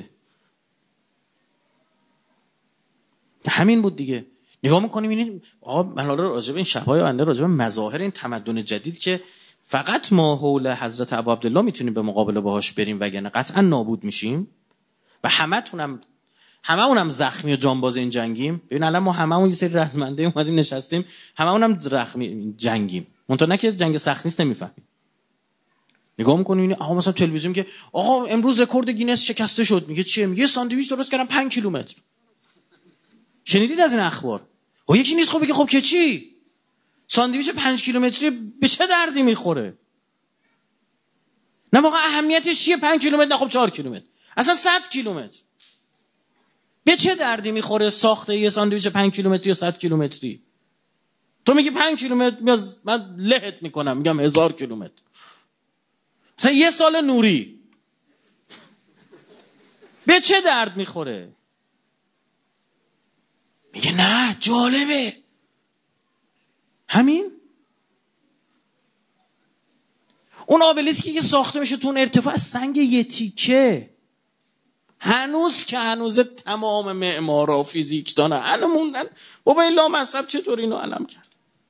همین بود دیگه. نگاه می‌کنی می‌بینید آقا من حالا راجع به این شب‌های آینده، راجع به مظاهر این تمدن جدید که فقط ما حول حضرت ابو عبدالله میتونیم به مقابله باهاش بریم وگرنه قطعا نابود میشیم و همتونم هممونم زخمی و جانباز این جنگیم. ببین الان ما هممون یه سری رزمنده اومدیم نشستیم، هممونم زخمی جنگیم. منتها نه که جنگ سخت نیست نمیفهمیم. نگاه می‌کنی می‌بینی آقا مثلا تلویزیون که آقا امروز رکورد گینس شکسته شد. میگه چیه؟ میگه ساندویچ درست کردم پنج کیلومتر. شنیدید از این اخبار؟ و یکی نیست خب بگه خب که چی؟ ساندویچ پنج کیلومتری به چه دردی میخوره؟ نه واقعا اهمیتش چیه پنج کیلومتر؟ نه خب چهار کیلومتر. اصلا صد کیلومتر. به چه دردی میخوره ساخته یه ساندویچ پنج کیلومتری یا صد کیلومتری؟ تو میگی پنج کیلومتر، من لهت میکنم میگم هزار کیلومتر. مثلا یه سال نوری به چه درد میخوره؟ میگه نه جالبه. همین اون آبلیسکی که ساخته میشه تو اون ارتفاع از سنگ یه تیکه، هنوز که هنوز تمام معمارا فیزیکدانا هنوز موندن بابا این لامصب چطور اینو علم کرد.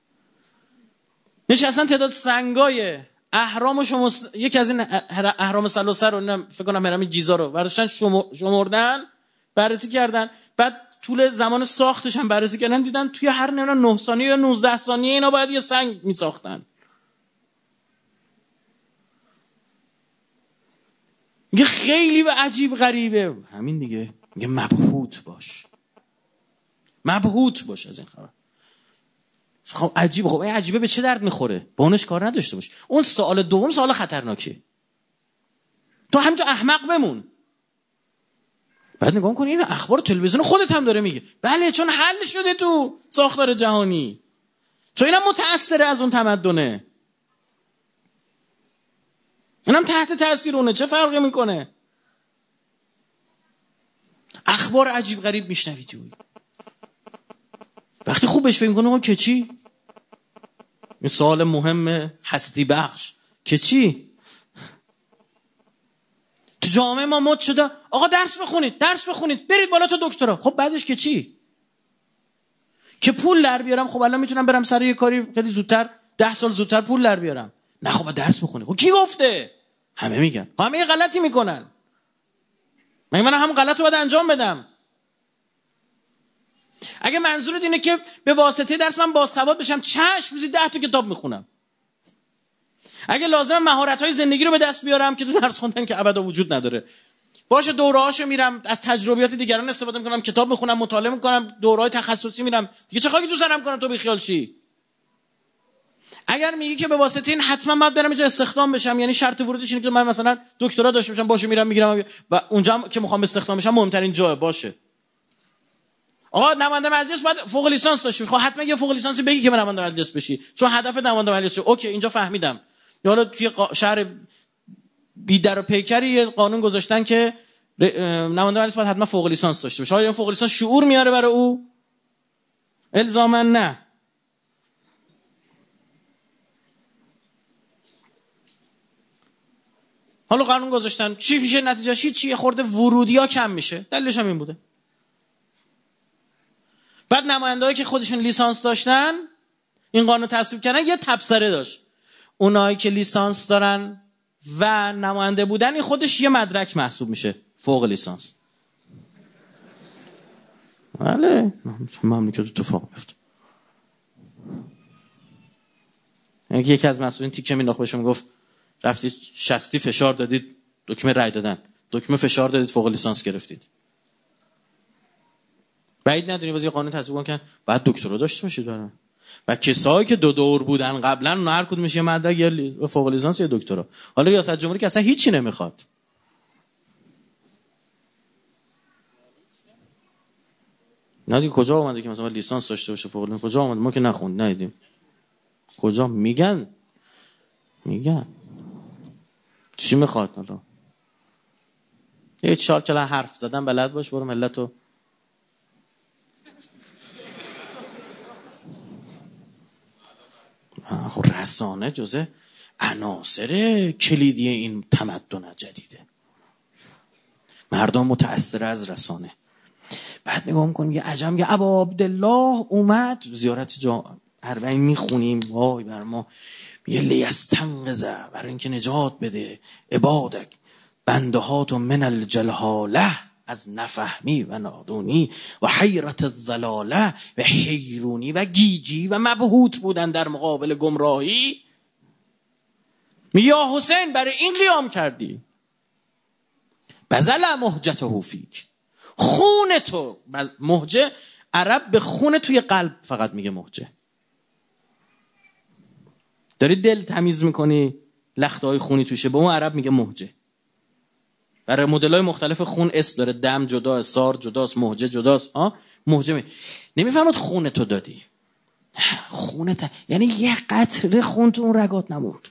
نشستن تعداد سنگای اهرام شما یکی از این اهرام ثلاثه رو فکر کنم هرم جیزا رو برداشتن شمردن بررسی کردن، بعد طول زمان ساختش هم بررسی کردن، دیدن توی هر نه ثانیه یا نوزده ثانیه اینا باید یه سنگ میساختن. میگه خیلی و عجیب غریبه. همین دیگه. میگه مبهوت باش، مبهوت باش از این خبر. خب عجیبه. خب این عجیبه به چه درد میخوره؟ با اونش کار نداشته باش. اون سوال دوم سوال خطرناکه. تو همینطور احمق بمون. بعد نگاه کنی این اخبار تلویزیون خودت هم داره میگه بله چون حل شده تو ساختار جهانی، چون اینم متأثره از اون تمدنه، اینم تحت تاثیر اونه، چه فرقی میکنه؟ اخبار عجیب غریب میشنوی تو. وقتی خوب بهش فکر میکنه که چی؟ این سوال مهم هستی بخش که چی؟ تو جامعه ما مد شده آقا درس بخونید درس بخونید برید بالا تا دکترا. خب بعدش که چی؟ که پول در بیارم. خب الان میتونم برم سر یه کاری خیلی زودتر ده سال زودتر پول در بیارم. نه خب درس بخونی. خب کی گفته؟ همه میگن. همه یه غلطی میکنن. من من هم غلط رو باید انجام بدم. اگه منظورت اینه که به واسطه درس من باسواد بشم، چشم روزی ده تا کتاب میخونم. اگه لازم مهارت‌های زندگی رو به دست بیارم که تو درس خوندن که ابدا وجود نداره، باشه دوره‌هاشو میرم، از تجربیات دیگران استفاده میکنم، کتاب میخونم، مطالعه میکنم، دوره‌های تخصصی میرم، دیگه چه خاکی تو سرم کنم تو بیخیال چی؟ اگر میگی که به واسطه این حتما باید برم اینجا استخدام بشم، یعنی شرط ورودش اینه که من مثلا دکترا داشته باشم، باشه میرم میگیرم و اونجا که میخوام استخدام بشم مهمترین جای باشه. آقا نماینده مجلس باید فوق لیسانس داشته باشی. خب حتما یه فوق لیسانسی بگی که نماینده مجلس بشی، چون هدف نماینده مجلس. اوکی اینجا فهمیدم. حالا توی شهر بی در و پیکری یه قانون گذاشتن که نماینده مجلس باید حتما فوق لیسانس داشته باشه. آیا فوق لیسانس شعور میاره برای او؟ الزاما نه. حالا قانون گذاشتن چی میشه نتیجهش؟ چی یه خورده ورودی‌ها کم میشه. دلیلش هم این بوده. بعد نماینده‌هایی که خودشون لیسانس داشتن این قانون تصویب کردن یه تبصره داشت. اونایی که لیسانس دارن و نماینده بودن این خودش یه مدرک محسوب میشه، فوق لیسانس. بله مملکت اتفاق میفته. یکی از مسئولین تیکه مینداخت بهشون گفت رفتید شصتی فشار دادید دکمه رای دادن، دکمه فشار دادید فوق لیسانس گرفتید. بعید ندونی باز یه قانون تصویب کردن بعد دکترا داشته باشید برن. و کسایی که دو دور بودن قبلا اون هر کدومش یه مدرک یا فوق لیسانس یا دکترا. حالا ریاست جمهوری که اصلا هیچی نمیخواد. نه دیگه کجا اومده که مثلا لیسانس داشته باشه فوق لیسانس؟ کجا اومده؟ ما که نخوند ندیدیم. کجا میگن؟ میگن چی میخواد؟ حالا یه چهار کلا حرف زدن بلد باش برو ملتو خب رسانه جزء عناصر کلیدی این تمدن جدیده. مردم متأثر از رسانه. بعد نگاه میکنیم یه عجم یه ابا عبدالله اومد زیارت جا اربعین میخونیم، وای بر ما، یه لیستنقذه، برای اینکه نجات بده عبادک بنده هاتو من الجلهاله، از نفهمی و نادونی و حیرت الضلاله و حیرونی و گیجی و مبهوت بودن در مقابل گمراهی. میگه یا حسین برای این قیام کردی، بذل مهجته فیک، خون تو. مهجه عرب به خون توی قلب فقط میگه مهجه. داری دل تمیز میکنی لخته های خونی توشه، به اون عرب میگه مهجه. برای مدل‌های مختلف خون اسم داره، دم جدا، سار جداست، مهجه جداست. ها مهجه می... نمیفهمد خون تو دادی، خون ت... یعنی یه قطره خون تو اون رگات نموند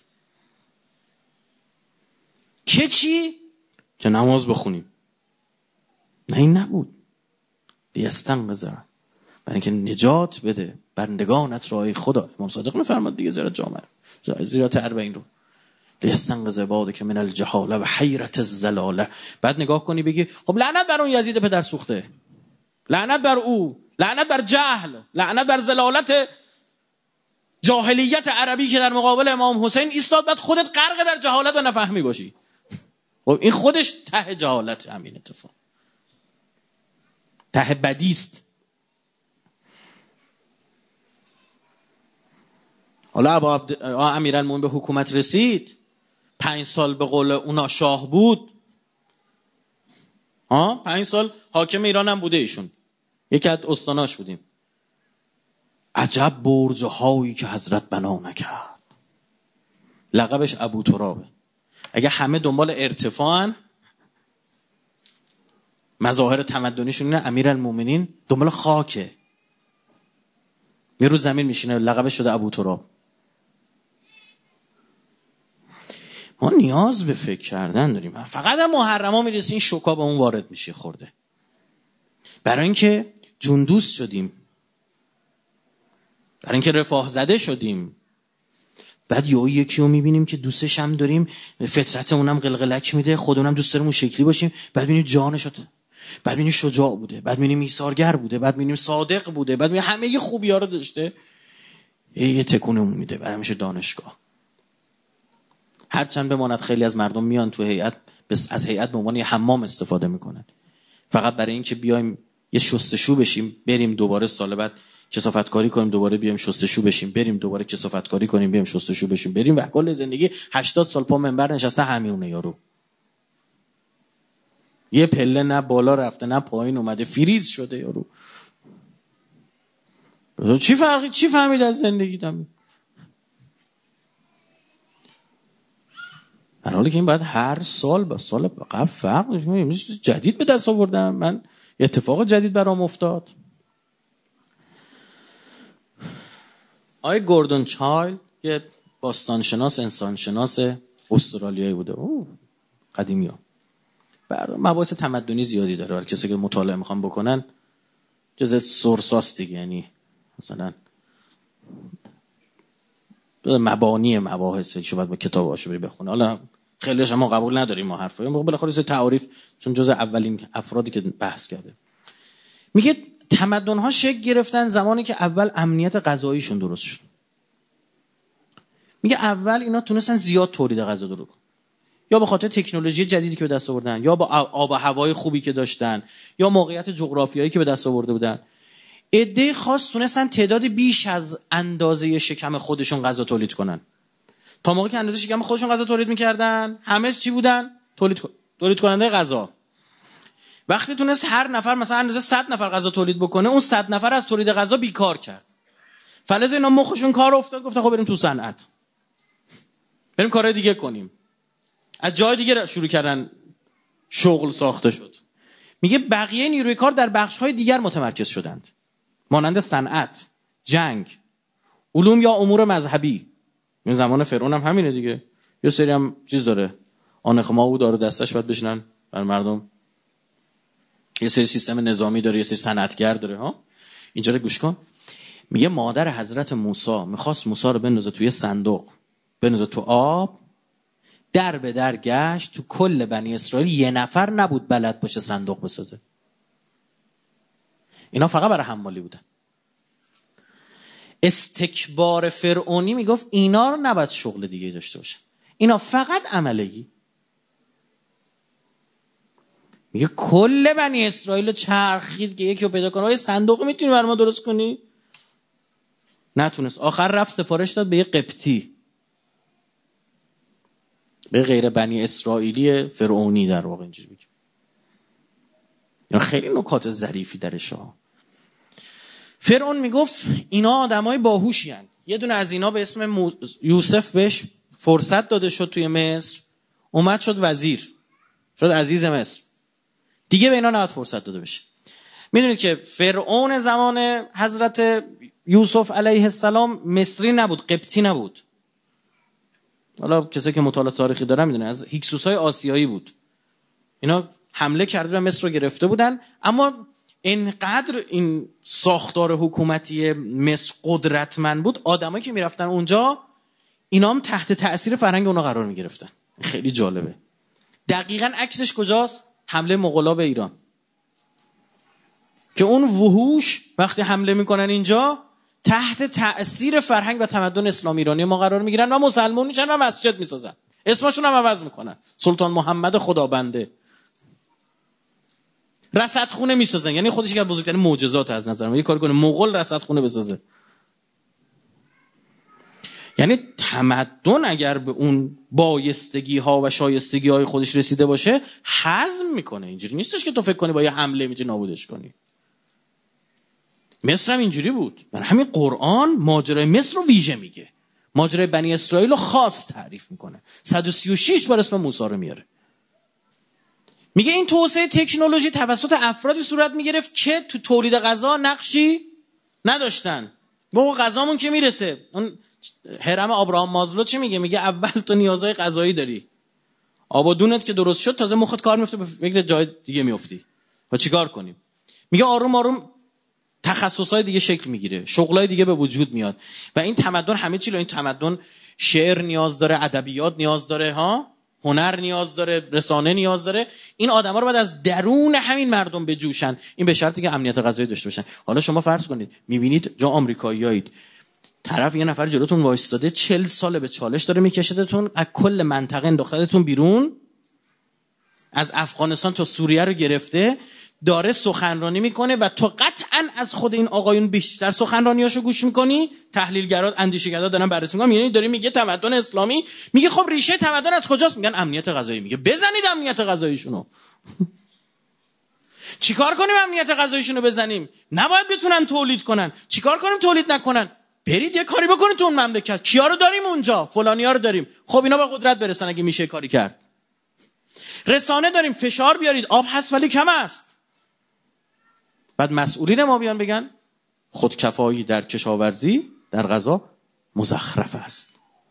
که چی؟ که نماز بخونیم. نه این نبود. لیستنقذ، برای اینکه نجات بده بندگانت را ای خدا. امام صادق میفرماد دیگه زیارت جامعه، زیارت اربعین رو، لیستنقذ عبادک من الجهاله و حیرت الضلاله. بعد نگاه کنی بگی خب لعنت بر اون یزید پدر سوخته، لعنت بر او، لعنت بر جهل، لعنت بر ضلالت جاهلیت عربی که در مقابل امام حسین ایستاد. بعد خودت غرق در جهالت و نفهمی باشی. خب این خودش ته جهالت، همین اتفاق ته بدیست. حالا ابا عبد... امیرالمومنین به حکومت رسید، پنج سال به قول اونا شاه بود. ها پنج سال حاکم ایران هم بوده ایشون، یکی از استاناش بودیم. عجب برج هایی که حضرت بنا نکرد. لقبش ابو ترابه. اگه همه دنبال ارتفاعن، مظاهر تمدنیشون اینه، امیرالمومنین دنبال خاکه، یه رو زمین میشینه، لقبش شده ابو تراب. ما نیاز به فکر کردن داریم. فقط هم محرما میرسه این شوکا به اون وارد میشه خورده، برای اینکه جون دوست شدیم، برای اینکه رفاه زده شدیم. بعد یهو یکی رو میبینیم که دوستش هم داریم، فطرت اونم قلقلک میده، خودمونم دوست داریم اون شکلی باشیم. بعد ببینیم جانش شد، بعد ببینیم شجاع بوده، بعد ببینیم ایثارگر بوده، بعد ببینیم صادق بوده، بعد ببینیم همه خوبی‌ها رو داشته. یه تکونمون میده، برای میشه دانشگاه. هرچند بماند خیلی از مردم میان تو هیئت، بس از هیئت به عنوان یه حمام استفاده میکنن، فقط برای اینکه بیایم یه شستشو بشیم، بریم دوباره سال بعد کثافتکاری کنیم، دوباره بیایم شستشو بشیم، بریم دوباره کثافتکاری کنیم، بیایم شستشو بشیم، بریم. و کل زندگی هشتاد سال پا منبر نشسته همینونه. یارو یه پله نه بالا رفته نه پایین اومده، فریز شده یارو. چی فرقی چی فهمید از زندگی دم؟ در حالی که این باید هر سال با سال قبل فرق نشه. جدید به دست آوردم من، اتفاق جدید برام افتاد. آقای گوردون چایلد یه باستانشناس انسانشناس استرالیایی بوده، او قدیمی ها، بر مباحث تمدنی زیادی داره. هر کسی که مطالعه میخوام بکنن جز سورساست دیگه، یعنی مثلا مبانی مباحث چه باید با کتاب هاشو بری بخونه. حالا خیلیش ما قبول نداریم ما حرفا، ما بالاخره یه تعریف، چون جز اولین افرادی که بحث کرده. میگه تمدن ها شکل گرفتن زمانی که اول امنیت غذاییشون درست شد. میگه اول اینا تونستن زیاد تولید غذا درست کنن، یا به خاطر تکنولوژی جدیدی که به دست آوردن، یا با آب و هوای خوبی که داشتن، یا موقعیت جغرافیایی که به دست آورده بودن. عده خاص تونستن تعداد بیش از اندازه شکم خودشون غذا تولید کنن. تا موقعی که اندازه شکم خودشون غذا تولید میکردن، همه چی بودن؟ تولید تولید کننده غذا. وقتی تونست هر نفر مثلا اندازه صد نفر غذا تولید بکنه، اون صد نفر از تولید غذا بیکار کرد. فلز اینا مخشون کار افتاد، گفتن خب بریم تو صنعت، بریم کارهای دیگه کنیم. از جای دیگه شروع کردن شغل ساخته شد. میگه بقیه نیروی کار در بخش‌های دیگر متمرکز شدند، مانند صنعت، جنگ، علوم یا امور مذهبی. این زمان فرعون هم همینه دیگه، یه سری هم چیز داره، آنخما او داره دستش باید بشنن بر مردم، یه سری سیستم نظامی داره، یه سری صنعتگر داره. ها اینجا رو گوش کن. میگه مادر حضرت موسی میخواست موسی رو بندازه توی صندوق، بندازه تو آب، در به در گشت، تو کل بنی اسرائیل یه نفر نبود بلد باشه صندوق بسازه. اینا فقط برای حمالی بودن. استکبار فرعونی میگفت اینا رو نباید شغل دیگه داشته باشن، اینا فقط عملگی. میگه کل بنی اسرائیل چرخید که یکی رو پیدا کنه، آیا صندوق میتونی برای ما درست کنی؟ نتونست. آخر رفت سفارش داد به یه قبطی، به غیر بنی اسرائیلی فرعونی در واقع اینجوری بگیم. یا خیلی نکات ظریفی درش ها. فرعون میگفت اینا آدمای باهوشی هن. یه دونه از اینا به اسم مو... یوسف بهش فرصت داده شد توی مصر، اومد شد وزیر، شد عزیز مصر. دیگه به اینا نباید فرصت داده بشه. میدونید که فرعون زمان حضرت یوسف علیه السلام مصری نبود، قبطی نبود. حالا کسی که مطالعه تاریخی دارن میدونه از هیکسوس‌های آسیایی بود. اینا حمله کرده و مصر رو گرفته بودن، اما اینقدر این ساختار حکومتی مصر قدرتمند بود، آدمایی که میرفتن اونجا اینا هم تحت تأثیر فرهنگ اونا قرار میگرفتن. خیلی جالبه. دقیقاً عکسش کجاست؟ حمله مغولا به ایران، که اون وحوش وقتی حمله میکنن اینجا تحت تأثیر فرهنگ و تمدن اسلام ایرانی ما قرار میگیرن و مسلمان میشن و مسجد میسازن، اسمشون هم عوض میکنن، سلطان محمد خدابنده. رصدخونه میسازن، یعنی خودش یکی از بزرگترین معجزات از نظر من، یه کار کنه مغول رصدخونه بسازه. یعنی تمدن اگر به اون بایستگی ها و شایستگی های خودش رسیده باشه هضم میکنه. اینجوری نیستش که تو فکر کنی با یه حمله میتونی نابودش کنی. مصر هم اینجوری بود. برای همین قرآن ماجرای مصر رو ویژه میگه، ماجرای بنی اسرائیل رو خاص تعریف میکنه. صد و سی و شش بار اسم موسی رو میاره. میگه این توسعه تکنولوژی توسط افرادی صورت میگرفت که تو تولید غذا نقشی نداشتن. بابا غذامون که میرسه. اون هرم آبراهام مازلو چی میگه؟ میگه اول تو نیازهای غذایی داری، آب و دونت که درست شد تازه مخت کار میفته، به فکر جای دیگه میافتی. و چیکار کنیم؟ میگه آروم آروم تخصصای دیگه شکل میگیره، شغلای دیگه به وجود میاد و این تمدن همه چی رو، این تمدن شعر نیاز داره، ادبیات نیاز داره، ها، هنر نیاز داره، رسانه نیاز داره. این آدما رو باید از درون همین مردم بجوشن، این به شرطی که امنیت غذایی داشته باشن. حالا شما فرض کنید میبینید جا آمریکاییایید، طرف یه نفر جلوتون وایستاده چهل ساله به چالش داره میکشدتون، از کل منطقه انداختتون بیرون، از افغانستان تا سوریه رو گرفته، داره سخنرانی میکنه و تو قطعا از خود این آقایون بیشتر سخنرانیاشو گوش میکنی. تحلیلگرا، اندیشگرا دارن بررسی میکنن، یعنی داره میگه تمدن اسلامی، میگه خب ریشه تمدن از کجاست؟ میگن امنیت غذایی. میگه بزنید امنیت غذاییشونو. چیکار کنیم امنیت غذاییشونو بزنیم؟ نباید بتونن تولید کنن. چیکار کنیم تولید نکنن؟ برید یه کاری بکنید تو اون مملکت. کیا رو داریم اونجا؟ فلانیا رو داریم. خب اینا به قدرت برسن اگه میشه کاری کرد. رسانه داریم، فشار بیارید. آب هست ولی کم است. بعد مسئولین ما بیان بگن خودکفایی در کشاورزی در غذا مزخرف است.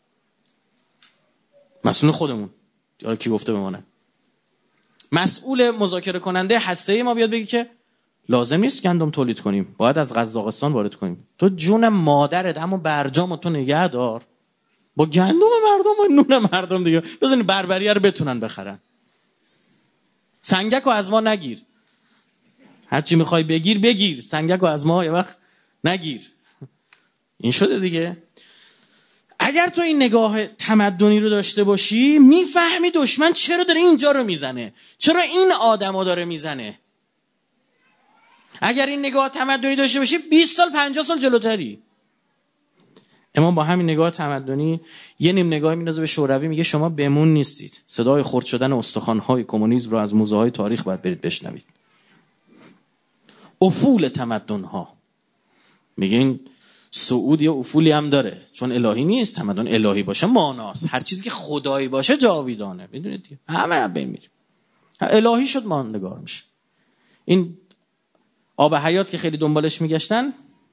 مسئول خودمون، حالا کی گفته بمونه؟ مسئول مذاکره کننده هسته‌ای ما بیاد بگه که لازم نیست گندم تولید کنیم، باید از قزاقستان وارد کنیم. تو جون مادرت همون برجامو تو نگه دار، با گندم مردم و نون مردم دیگه بزنی بربریه رو بتونن بخرن. سنگک رو از ما نگیر، هرچی میخوای بگیر بگیر، سنگک رو از ما یه وقت نگیر. این شده دیگه. اگر تو این نگاه تمدنی رو داشته باشی میفهمی دشمن چرا داره اینجا رو میزنه، چرا این آدمو داره میزنه. اگر این نگاه تمدنی داشته باشی بیست سال پنجاه سال جلوتری. اما با همین نگاه تمدنی یه نیم نگاهی میندازه به شوروی، میگه شما بمون نیستید، صدای خرد شدن استخوان‌های کمونیسم رو از موزه‌های تاریخ باید برید بشنوید. افول تمدن‌ها، میگه این سعود یه افولی هم داره، چون الهی نیست. تمدن الهی باشه ماناست، هر چیزی که خدایی باشه جاویدانه. میدونید همه بمیریم، الهی شد ماندگار میشه. این آب حیات که خیلی دنبالش میگشتن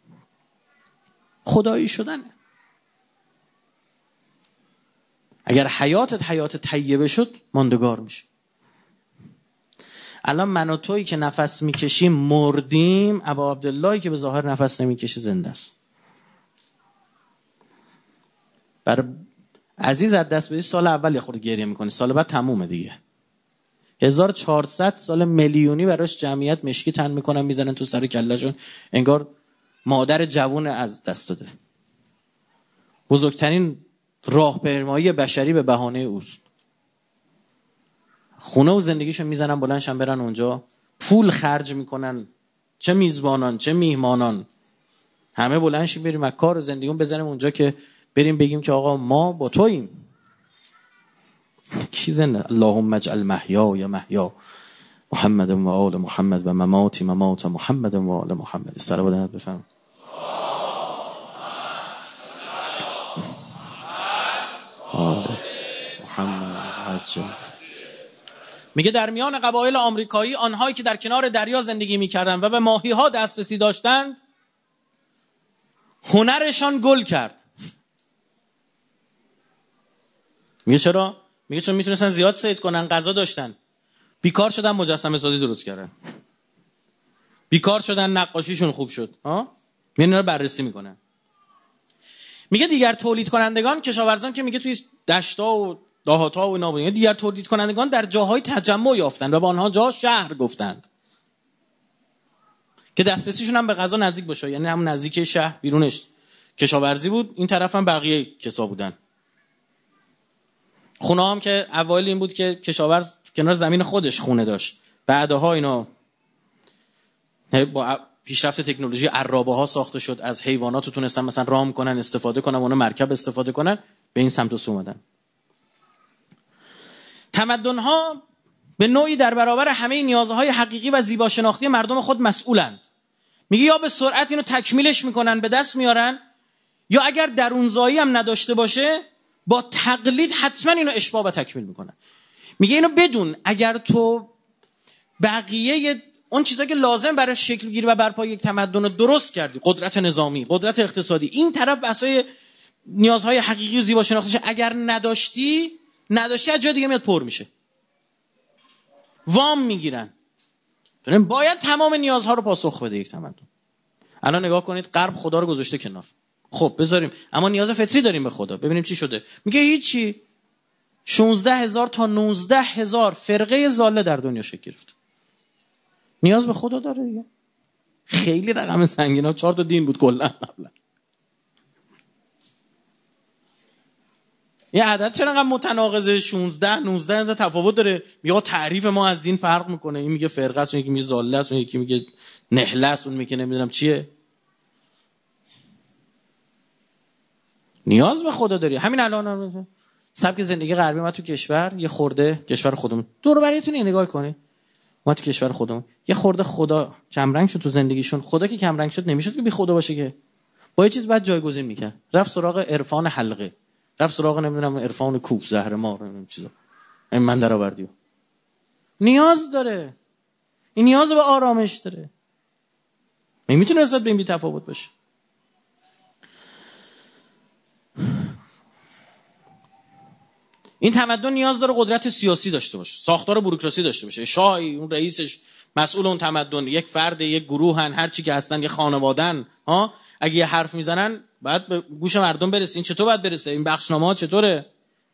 خدایی شدنه. اگر حیاتت حیات طیبه شد ماندگار میشه. الان من و تویی که نفس میکشیم مردیم، ابا عبداللهی که به ظاهر نفس نمیکشه زنده است. برای عزیز از دست بدی سال اول یه خورده گریه میکنی، سال بعد تمومه دیگه. هزار و چهارصد سال میلیونی براش جمعیت مشکی تن میکنن، میزنن تو سر کلهشون، انگار مادر جوون از دست داده. بزرگترین راهپیمایی بشری به بهانه اوست. خونه و زندگیشون میزنن بلندشن برن اونجا، پول خرج میکنن، چه میزبانان چه میهمانان، همه بلندشیم بریم از کار و زندگیون بزنیم اونجا که بریم بگیم که آقا ما با توییم. کی زنده؟ اللهم اجعل محیا یا محیا محمد و آل محمد و مماتی ممات محمد و آل محمد. صلوات بفرمایید. آل محمد. میگه در میان قبایل آمریکایی آنهایی که در کنار دریا زندگی میکردند و به ماهی‌ها دسترسی داشتند، هنرشان گل کرد. میگه چرا؟ میگه چون میتونستن زیاد صید کنن، غذا داشتن. بیکار شدن مجسمه سازی درست کردن. بیکار شدن نقاشیشون خوب شد. ها؟ میگه اینا رو بررسی میکنن. میگه دیگر تولید کنندگان، کشاورزان که میگه توی دشتا و دهاتا و اینا، دیگر تولید کنندگان در جاهای تجمع یافتند و به آنها جا شهر گفتند که دسترسیشون هم به غذا نزدیک باشه. یعنی همون نزدیک شهر، بیرونش کشاورزی بود، این طرف هم بقیه کسا بودن. خونه هم که اوایل این بود که کشاورز کنار زمین خودش خونه داشت، بعدها اینا با پیشرفت تکنولوژی عرابه ها ساخته شد، از حیوانات تونستن مثلا رام کنن، استفاده کنن، اونا مرکب استفاده کنن، به این سمت و سو اومدن. تمدن ها به نوعی در برابر همه نیازهای حقیقی و زیبا شناختی مردم خود مسئولند. میگه یا به سرعت اینو تکمیلش میکنن، به دست میارن، یا اگر درونزایی هم نداشته باشه با تقلید حتما اینو اشباع و تکمیل میکنن. میگه اینو بدون، اگر تو بقیه اون چیزایی که لازم برای شکل گیری و برپای یک تمدن رو درست کردی، قدرت نظامی، قدرت اقتصادی، این طرف بحثای نیازهای حقیقی و زیبا شناختیش اگر نداشتی نداشتی از جای دیگه میاد پر میشه، وام میگیرن. باید تمام نیازها رو پاسخ بده یک تمدن. الان نگاه کنید، غرب خدا رو گذاشته کنار. خب بذاریم، اما نیاز فطری داریم به خدا. ببینیم چی شده. میگه هیچی. شانزده هزار تا نوزده هزار فرقه ضاله در دنیا شکل گرفت. نیاز به خدا داره دیگه. خیلی رقم سنگینه. چهار تا دین بود کلا قبلا. یه عدد چرا انقدر متناقضه؟ شانزده نوزده هزار تفاوت داره. میگه تعریف ما از دین فرق میکنه. این میگه فرقه است، اون یکی میگه ضاله است، اون یکی میگه نهله است، اون میگه نمیدونم چیه. نیاز به خدا داری. همین الان سبک زندگی غربی ما تو کشور یه خورده، کشور خودمون دور و بریتون نگاه کنید، ما تو کشور خودمون یه خورده خدا کمرنگ شد تو زندگیشون. خدا که کمرنگ شد نمیشد که بی خدا باشه، که با یه چیز بعد جایگزین میکرد. رفت سراغ عرفان حلقه، رفت سراغ نمیدونم عرفان کوف، زهر مار، نمیدونم چیزا. این من در آوردیو. نیاز داره. این نیاز به آرامش داره. نمیتونه نسبت به این بی تفاوت باشه. این تمدن نیاز داره قدرت سیاسی داشته باشه، ساختار بوروکراسی داشته باشه. شاهی، اون رئیسش، مسئول اون تمدن، یک فرد، یک گروهن، هر چی که هستن، یه خانواده‌ن. ها اگه یه حرف میزنن باید به گوش مردم برسه. این چطور باید برسه؟ این بخشنامه‌ها چطوره؟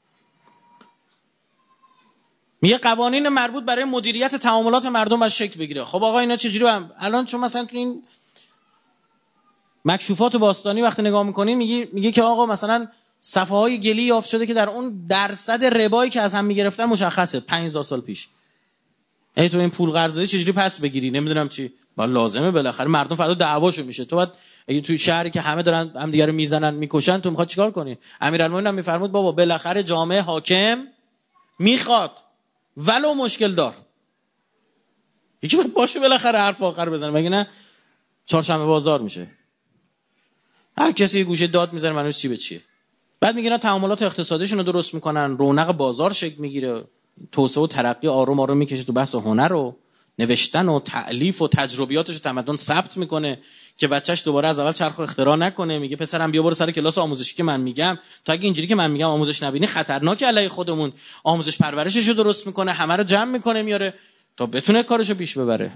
میگه قوانین مربوط برای مدیریت تعاملات مردم باید شکل بگیره. خب آقا اینا چجوری هم؟ الان چون مثلا تو این مکشوفات باستانی وقتی نگاه می‌کنین میگه میگه که آقا مثلا صفحه‌های گلی یافت شده که در اون درصد ربایی که از هم میگرفتن مشخصه پنج هزار سال پیش. ای تو این پول قرضایی چجوری پس بگیری؟ نمیدونم چی. با لازمه بالاخره مردم فردا دعواشون میشه. تو بعد اگه توی شهری که همه دارن هم دیگه رو میزنن میکشن، تو میخواد چیکار کنی؟ امیرالمومنین هم میفرمود بابا بالاخره جامعه حاکم میخواد ولو مشکل دار. یکی باید باشه بالاخره حرف آخر بزنه، مگه نه چهارشنبه بازار میشه. هر کسی گوشه داد میزنه معلومه چی به چیه. بعد میگن تعاملات اقتصادیشون رو درست میکنن، رونق بازار شکل میگیره، توسعه و ترقی آروم آروم میکشه تو بحث هنر و نوشتن و تألیف و تجربیاتش تمدن ثبت میکنه که بچهش دوباره از اول چرخو اختراع نکنه. میگه پسرم بیا برو سر کلاس آموزشی که من میگم، تا اگه اینجوری که من میگم آموزش نبینی خطرناکه علیه خودمون. آموزش پرورشش رو درست میکنه، همه رو جمع میکنه میاره تا بتونه کارشو پیش ببره.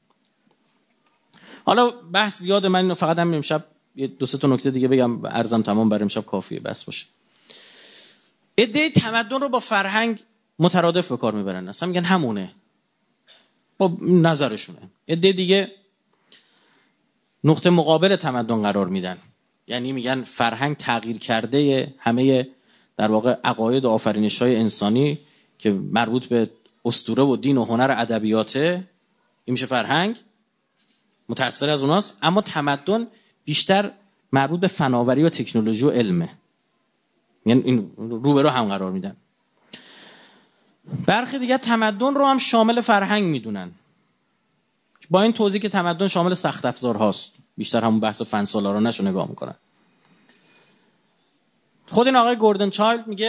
حالا بحث زیاده، من فقط همین امشب یه دو سه تا نکته دیگه بگم، عرضم تمام برای امشب کافیه، بس باشه. عده تمدن رو با فرهنگ مترادف به کار میبرن، اصلا میگن همونه، با نظرشونه. عده دیگه نقطه مقابل تمدن قرار میدن، یعنی میگن فرهنگ تغییر کرده همه در واقع عقاید و آفرینش‌های انسانی که مربوط به اسطوره و دین و هنر و ادبیاته، این میشه فرهنگ، متأثر از اوناست. اما تمدن بیشتر مربوط به فناوری و تکنولوژی و علمه، یعنی این رو به رو هم قرار میدن. برخی دیگه تمدن رو هم شامل فرهنگ میدونن، با این توضیح که تمدن شامل سخت افزار هاست، بیشتر همون بحث فن سالارانه رو نگاه میکنن. خود این آقای گوردن چایلد میگه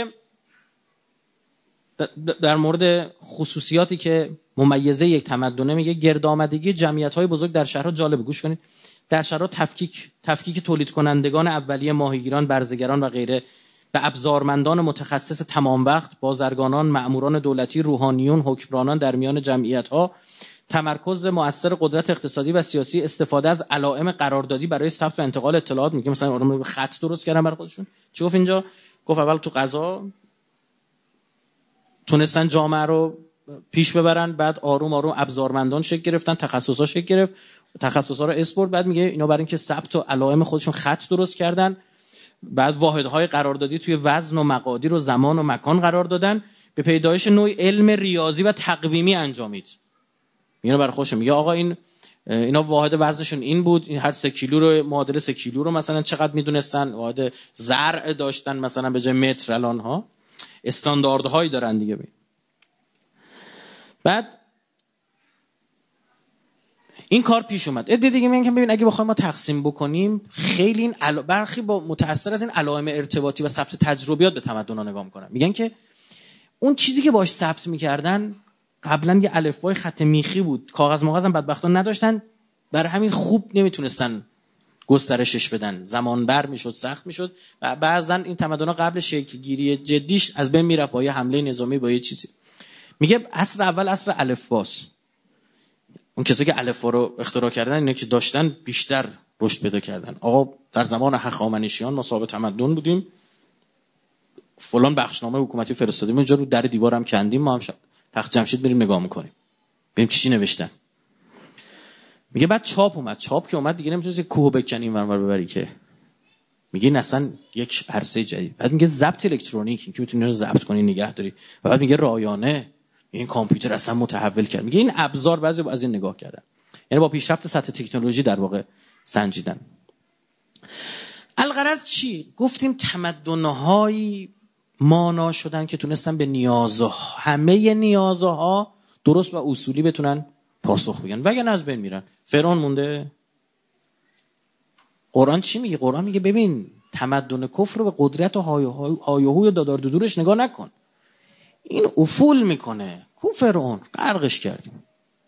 در مورد خصوصیاتی که ممیزه یک تمدنه، میگه گردآمدگی جمعیت‌های بزرگ در شهرها جالب، گوش کنید، در شهرها تفکیک تفکیک تولید کنندگان اولیه، ماهیگیران، برزگران و غیره به ابزارمندان متخصص تمام وقت، بازرگانان، مأموران دولتی، روحانیون، حکمرانان در میان جمعیت‌ها، تمرکز مؤثر قدرت اقتصادی و سیاسی، استفاده از علائم قراردادی برای ثبت و انتقال اطلاعات. میگه مثلا آدم خط درست کردن برای خودشون. چی گفت اینجا؟ گفت اول تو قضا تونستن جامعه رو پیش ببرن، بعد آروم آروم ابزارمندان شکل گرفتن، تخصصا شکل گرفت، تخصصا رو اسپورت. بعد میگه اینا برای اینکه ثبت و علائم خودشون خط درست کردن، بعد واحدهای قراردادی توی وزن و مقادیر و زمان و مکان قرار دادن، به پیدایش نوعی علم ریاضی و تقویمی انجامید. اینا برای خودشون میگه آقا این اینا واحد وزنشون این بود، این هر سه کیلو رو معادل سه کیلو رو مثلا چقدر میدونستن، واحد زرع داشتن مثلا به جای متر الان ها استانداردهایی دارن دیگه. بید. بعد این کار پیش اومد. عده دیگه میگن ببین اگه بخوایم ما تقسیم بکنیم، خیلی این علا... برخی با متأثر از این علائم ارتباطی و ثبت تجربیات به تمدن‌ها نگاه میکنن. میگن که اون چیزی که باهاش ثبت میکردن قبلا یه الفبای خط میخی بود، کاغذ مغازم هم بدبختان نداشتن، برای همین خوب نمیتونستن گسترشش بدن، زمان بر میشد، سخت میشد و بعضا این تمدن‌ها قبل شکل گیری جدیش از بین میرفت با یه حمله نظامی، با یه چیزی. میگه عصر اول عصر الفباست. اون کسایی که الفبا رو اختراع کردن، اینا که داشتن بیشتر رشد پیدا کردن. آقا در زمان هخامنشیان ما صاحب تمدن بودیم، فلان بخشنامه حکومتی فرستادیم اونجا، رو در دیوارم کندیم، ما هم شب تخت جمشید بریم نگاه میکنیم ببینیم چی چی نوشتن. میگه بعد چاپ اومد. چاپ که اومد دیگه نمیتونی کوه بکنی این ور ببری که، میگه اصلا یک عرصه جدید. بعد میگه ضبط الکترونیک، اینکه میتونی رو ضبط کنی نگه داری. و بعد میگه رایانه، این کامپیوتر اصلا متحول کرد. میگه این ابزار بعضی از این نگاه کردن، یعنی با پیشرفت سطح تکنولوژی در واقع سنجیدن. الغرض چی؟ گفتیم تمدن‌های مانا شدن که تونستن به نیازها، همه نیازها درست و اصولی بتونن پاسخ بگن، وگرنه از بین میرن. فرعون مونده. قرآن چی میگه؟ قرآن میگه ببین تمدن کفر رو به قدرت و هایهوی و دادار دودورش نگاه نکن، این افول میکنه. کو فرعون؟ غرقش کردیم.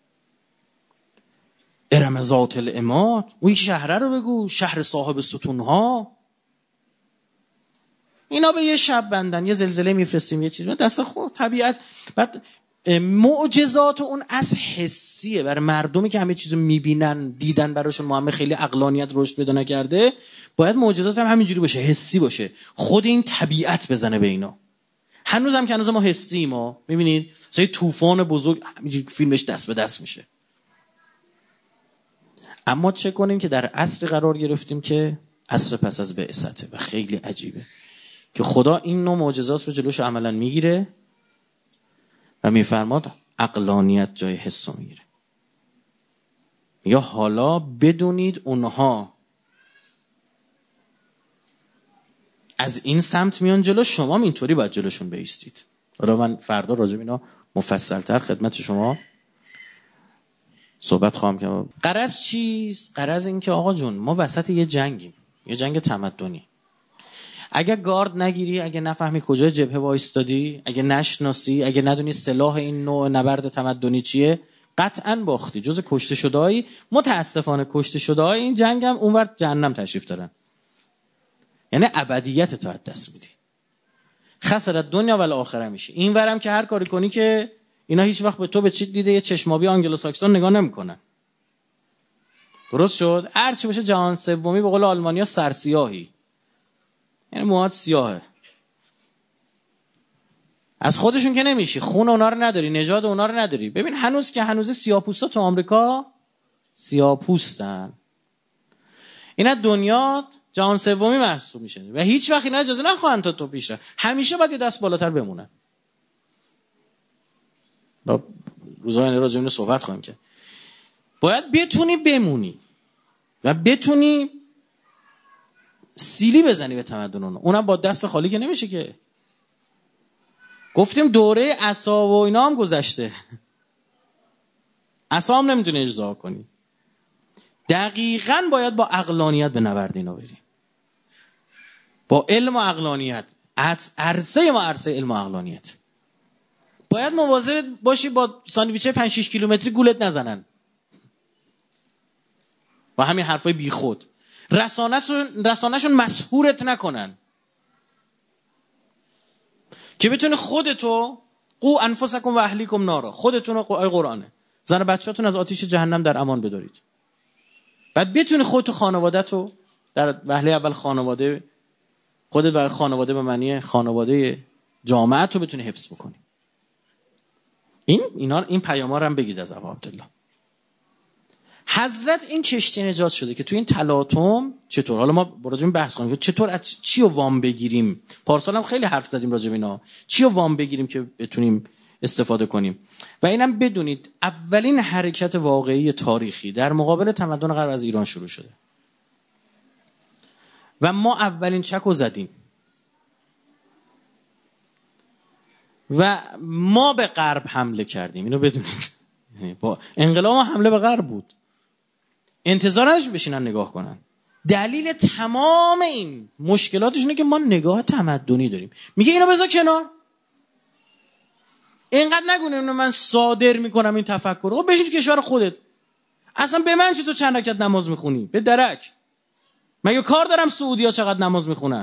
ارم ذات العماد، اون یک شهره رو بگو، شهر صاحب ستونها. اینا به یه شب بندن، یه زلزله میفرستیم، یه چیز دست خود طبیعت. بعد معجزات اون اصل حسیه برای مردمی که همه چیزو میبینن، دیدن، براشون مهمه، خیلی عقلانیت رشد پیدا نکرده. باید معجزات هم همینجوری باشه، حسی باشه، خود این طبیعت بزنه به اینا. هنوز هم که هنوز ما حسی، ما میبینید مثلا طوفان بزرگ همینجوری فیلمش دست به دست میشه. اما چه کنیم که در عصر قرار گرفتیم که عصر پس از بعثته و خیلی عجیبه که خدا این نوع معجزات رو جلوش عملا میگیره و میفرماد عقلانیت جای حس رو میگیره. یا حالا بدونید اونها از این سمت میان جلو، شما هم اینطوری باید جلوشون بایستید. حالا من فردا راجع به اینا مفصل‌تر خدمت شما صحبت خواهم کرد. غرض چیست؟ غرض این که آقا جون ما وسط یه جنگیم، یه جنگ تمدنی. اگه گارد نگیری، اگه نفهمی کجای جبهه وایستادی، اگه نشناسی، اگه ندونی سلاح این نوع نبرد تمدنی چیه، قطعاً باختی. جز کشته شده‌ای، متاسفانه کشته شده‌ای این جنگ هم اونور جهنم تشریف دارن. یعنی ابدیت تو از دست میدی. خسارت دنیا و آخره میشه. اینورم که هر کاری کنی که اینا هیچ وقت به تو به چی دیده یه چشمابی آنگلو ساکسون نگاه نمیکنن. درست شد؟ هر چی باشه جهان سومی به قول آلمانیا سرسیاهی. یعنی موهات سیاهه. از خودشون که نمیشی، خون اونا رو نداری، نژاد اونا رو نداری. ببین هنوز که هنوز سیاه‌پوستا تو آمریکا سیاه‌پوستن، اینا دنیا جهان سومی محسوب میشه و هیچ وقت اینا اجازه نخواهند تا تو پیش رفت. همیشه باید یه دست بالاتر بمونن. با روزهای راجع به اینو صحبت خواهیم کرد. باید بتونی بمونی و بتونی سیلی بزنی به تمدن اونها. اونم با دست خالی که نمیشه که. گفتیم دوره عصا و اینا هم گذشته. عصا هم نمیتونه اجرا کنی. دقیقاً باید با عقلانیت به نبرد اینا بریم. با علم و عقلانیت. عرصه ما عرصه علم و عقلانیت. باید مواظب باشی با ساندویچه پنج شش کیلومتری گولت نزنن. و همین حرفای بیخود. رسانه‌شون رسانه‌شون مسحورت نکنن. که بتونی خودتو قو انفسکم و اهلیکم نارا، خودتون رو آیه قرآنه، زن بچه‌تون از آتش جهنم در امان بدارید. بعد بتونی خودت و خانواده‌تو در وهله اول خانواده خودت و خانواده به معنی خانواده جامعه تو بتونی حفظ بکنی. این اینا این پیام‌ها رو هم بگید از ابا عبدالله. حضرت این کشتی نجات شده که تو این تلاطم چطور، حالا ما راجع به بحث کنیم چطور از چی رو وام بگیریم. پارسال هم خیلی حرف زدیم راجع به اینا، چی رو وام بگیریم که بتونیم استفاده کنیم. و اینم بدونید اولین حرکت واقعی تاریخی در مقابل تمدن غرب از ایران شروع شده و ما اولین چک رو زدیم و ما به غرب حمله کردیم. اینو بدونید. با انقلاب ما حمله به غرب بود. انتظار نداشتیم بشینن نگاه کنن. دلیل تمام این مشکلاتش اینه که ما نگاه تمدنی داریم. میگه اینو بذار کنار، اینقدر نگونه من صادر میکنم این تفکر رو. بشین تو کشور خودت. اصلا به من چه تو چند رکعت نماز میخونی؟ به درک. مگه کار دارم سعودی‌ها چقدر نماز میخونن؟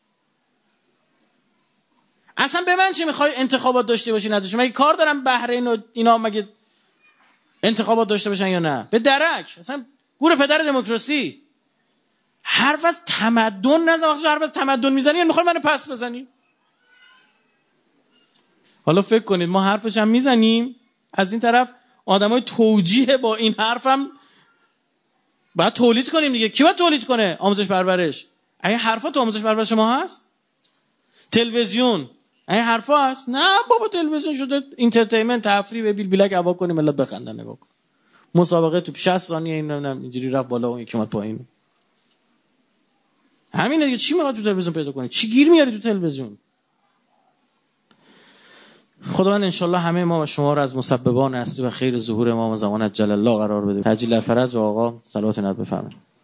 اصلا به من چه میخوای انتخابات داشته باشی نداشته؟ مگه کار دارم بحرین و اینا مگه انتخابات داشته باشن یا نه؟ به درک. اصلا گور پدر دموکراسی. حرف از تمدن نزن. وقتی حرف از تمدن میزنی یعنی میخوای منو پس بزنی. حالا فکر کنید ما حرفش هم میزنیم، از این طرف آدمای توجیه با این حرفم باید تولید کنیم دیگه. کی باید تولید کنه؟ آموزش پرورش. این حرفا تو آموزش پرورش ما هست؟ تلویزیون این حرفا هست؟ نه بابا، تلویزیون شده اینترتینمنت، تفریح، به بیل بیلک هوا کنیم ملت بخندن. نگاه کن مسابقه تو شصت ثانیه این نمیدونم اینجوری رفت بالا و یکی اومد پایین. همین دیگه. چی میخواد تو تلویزیون پیدا کنی؟ چی گیر میاری تو تلویزیون؟ خداوند انشالله همه ما و شما رو از مسببان اصلی و خیر ظهور امام زمان عجل الله قرار بده. تجلیل الفرج. آقا صلوات نبی بفرمایید.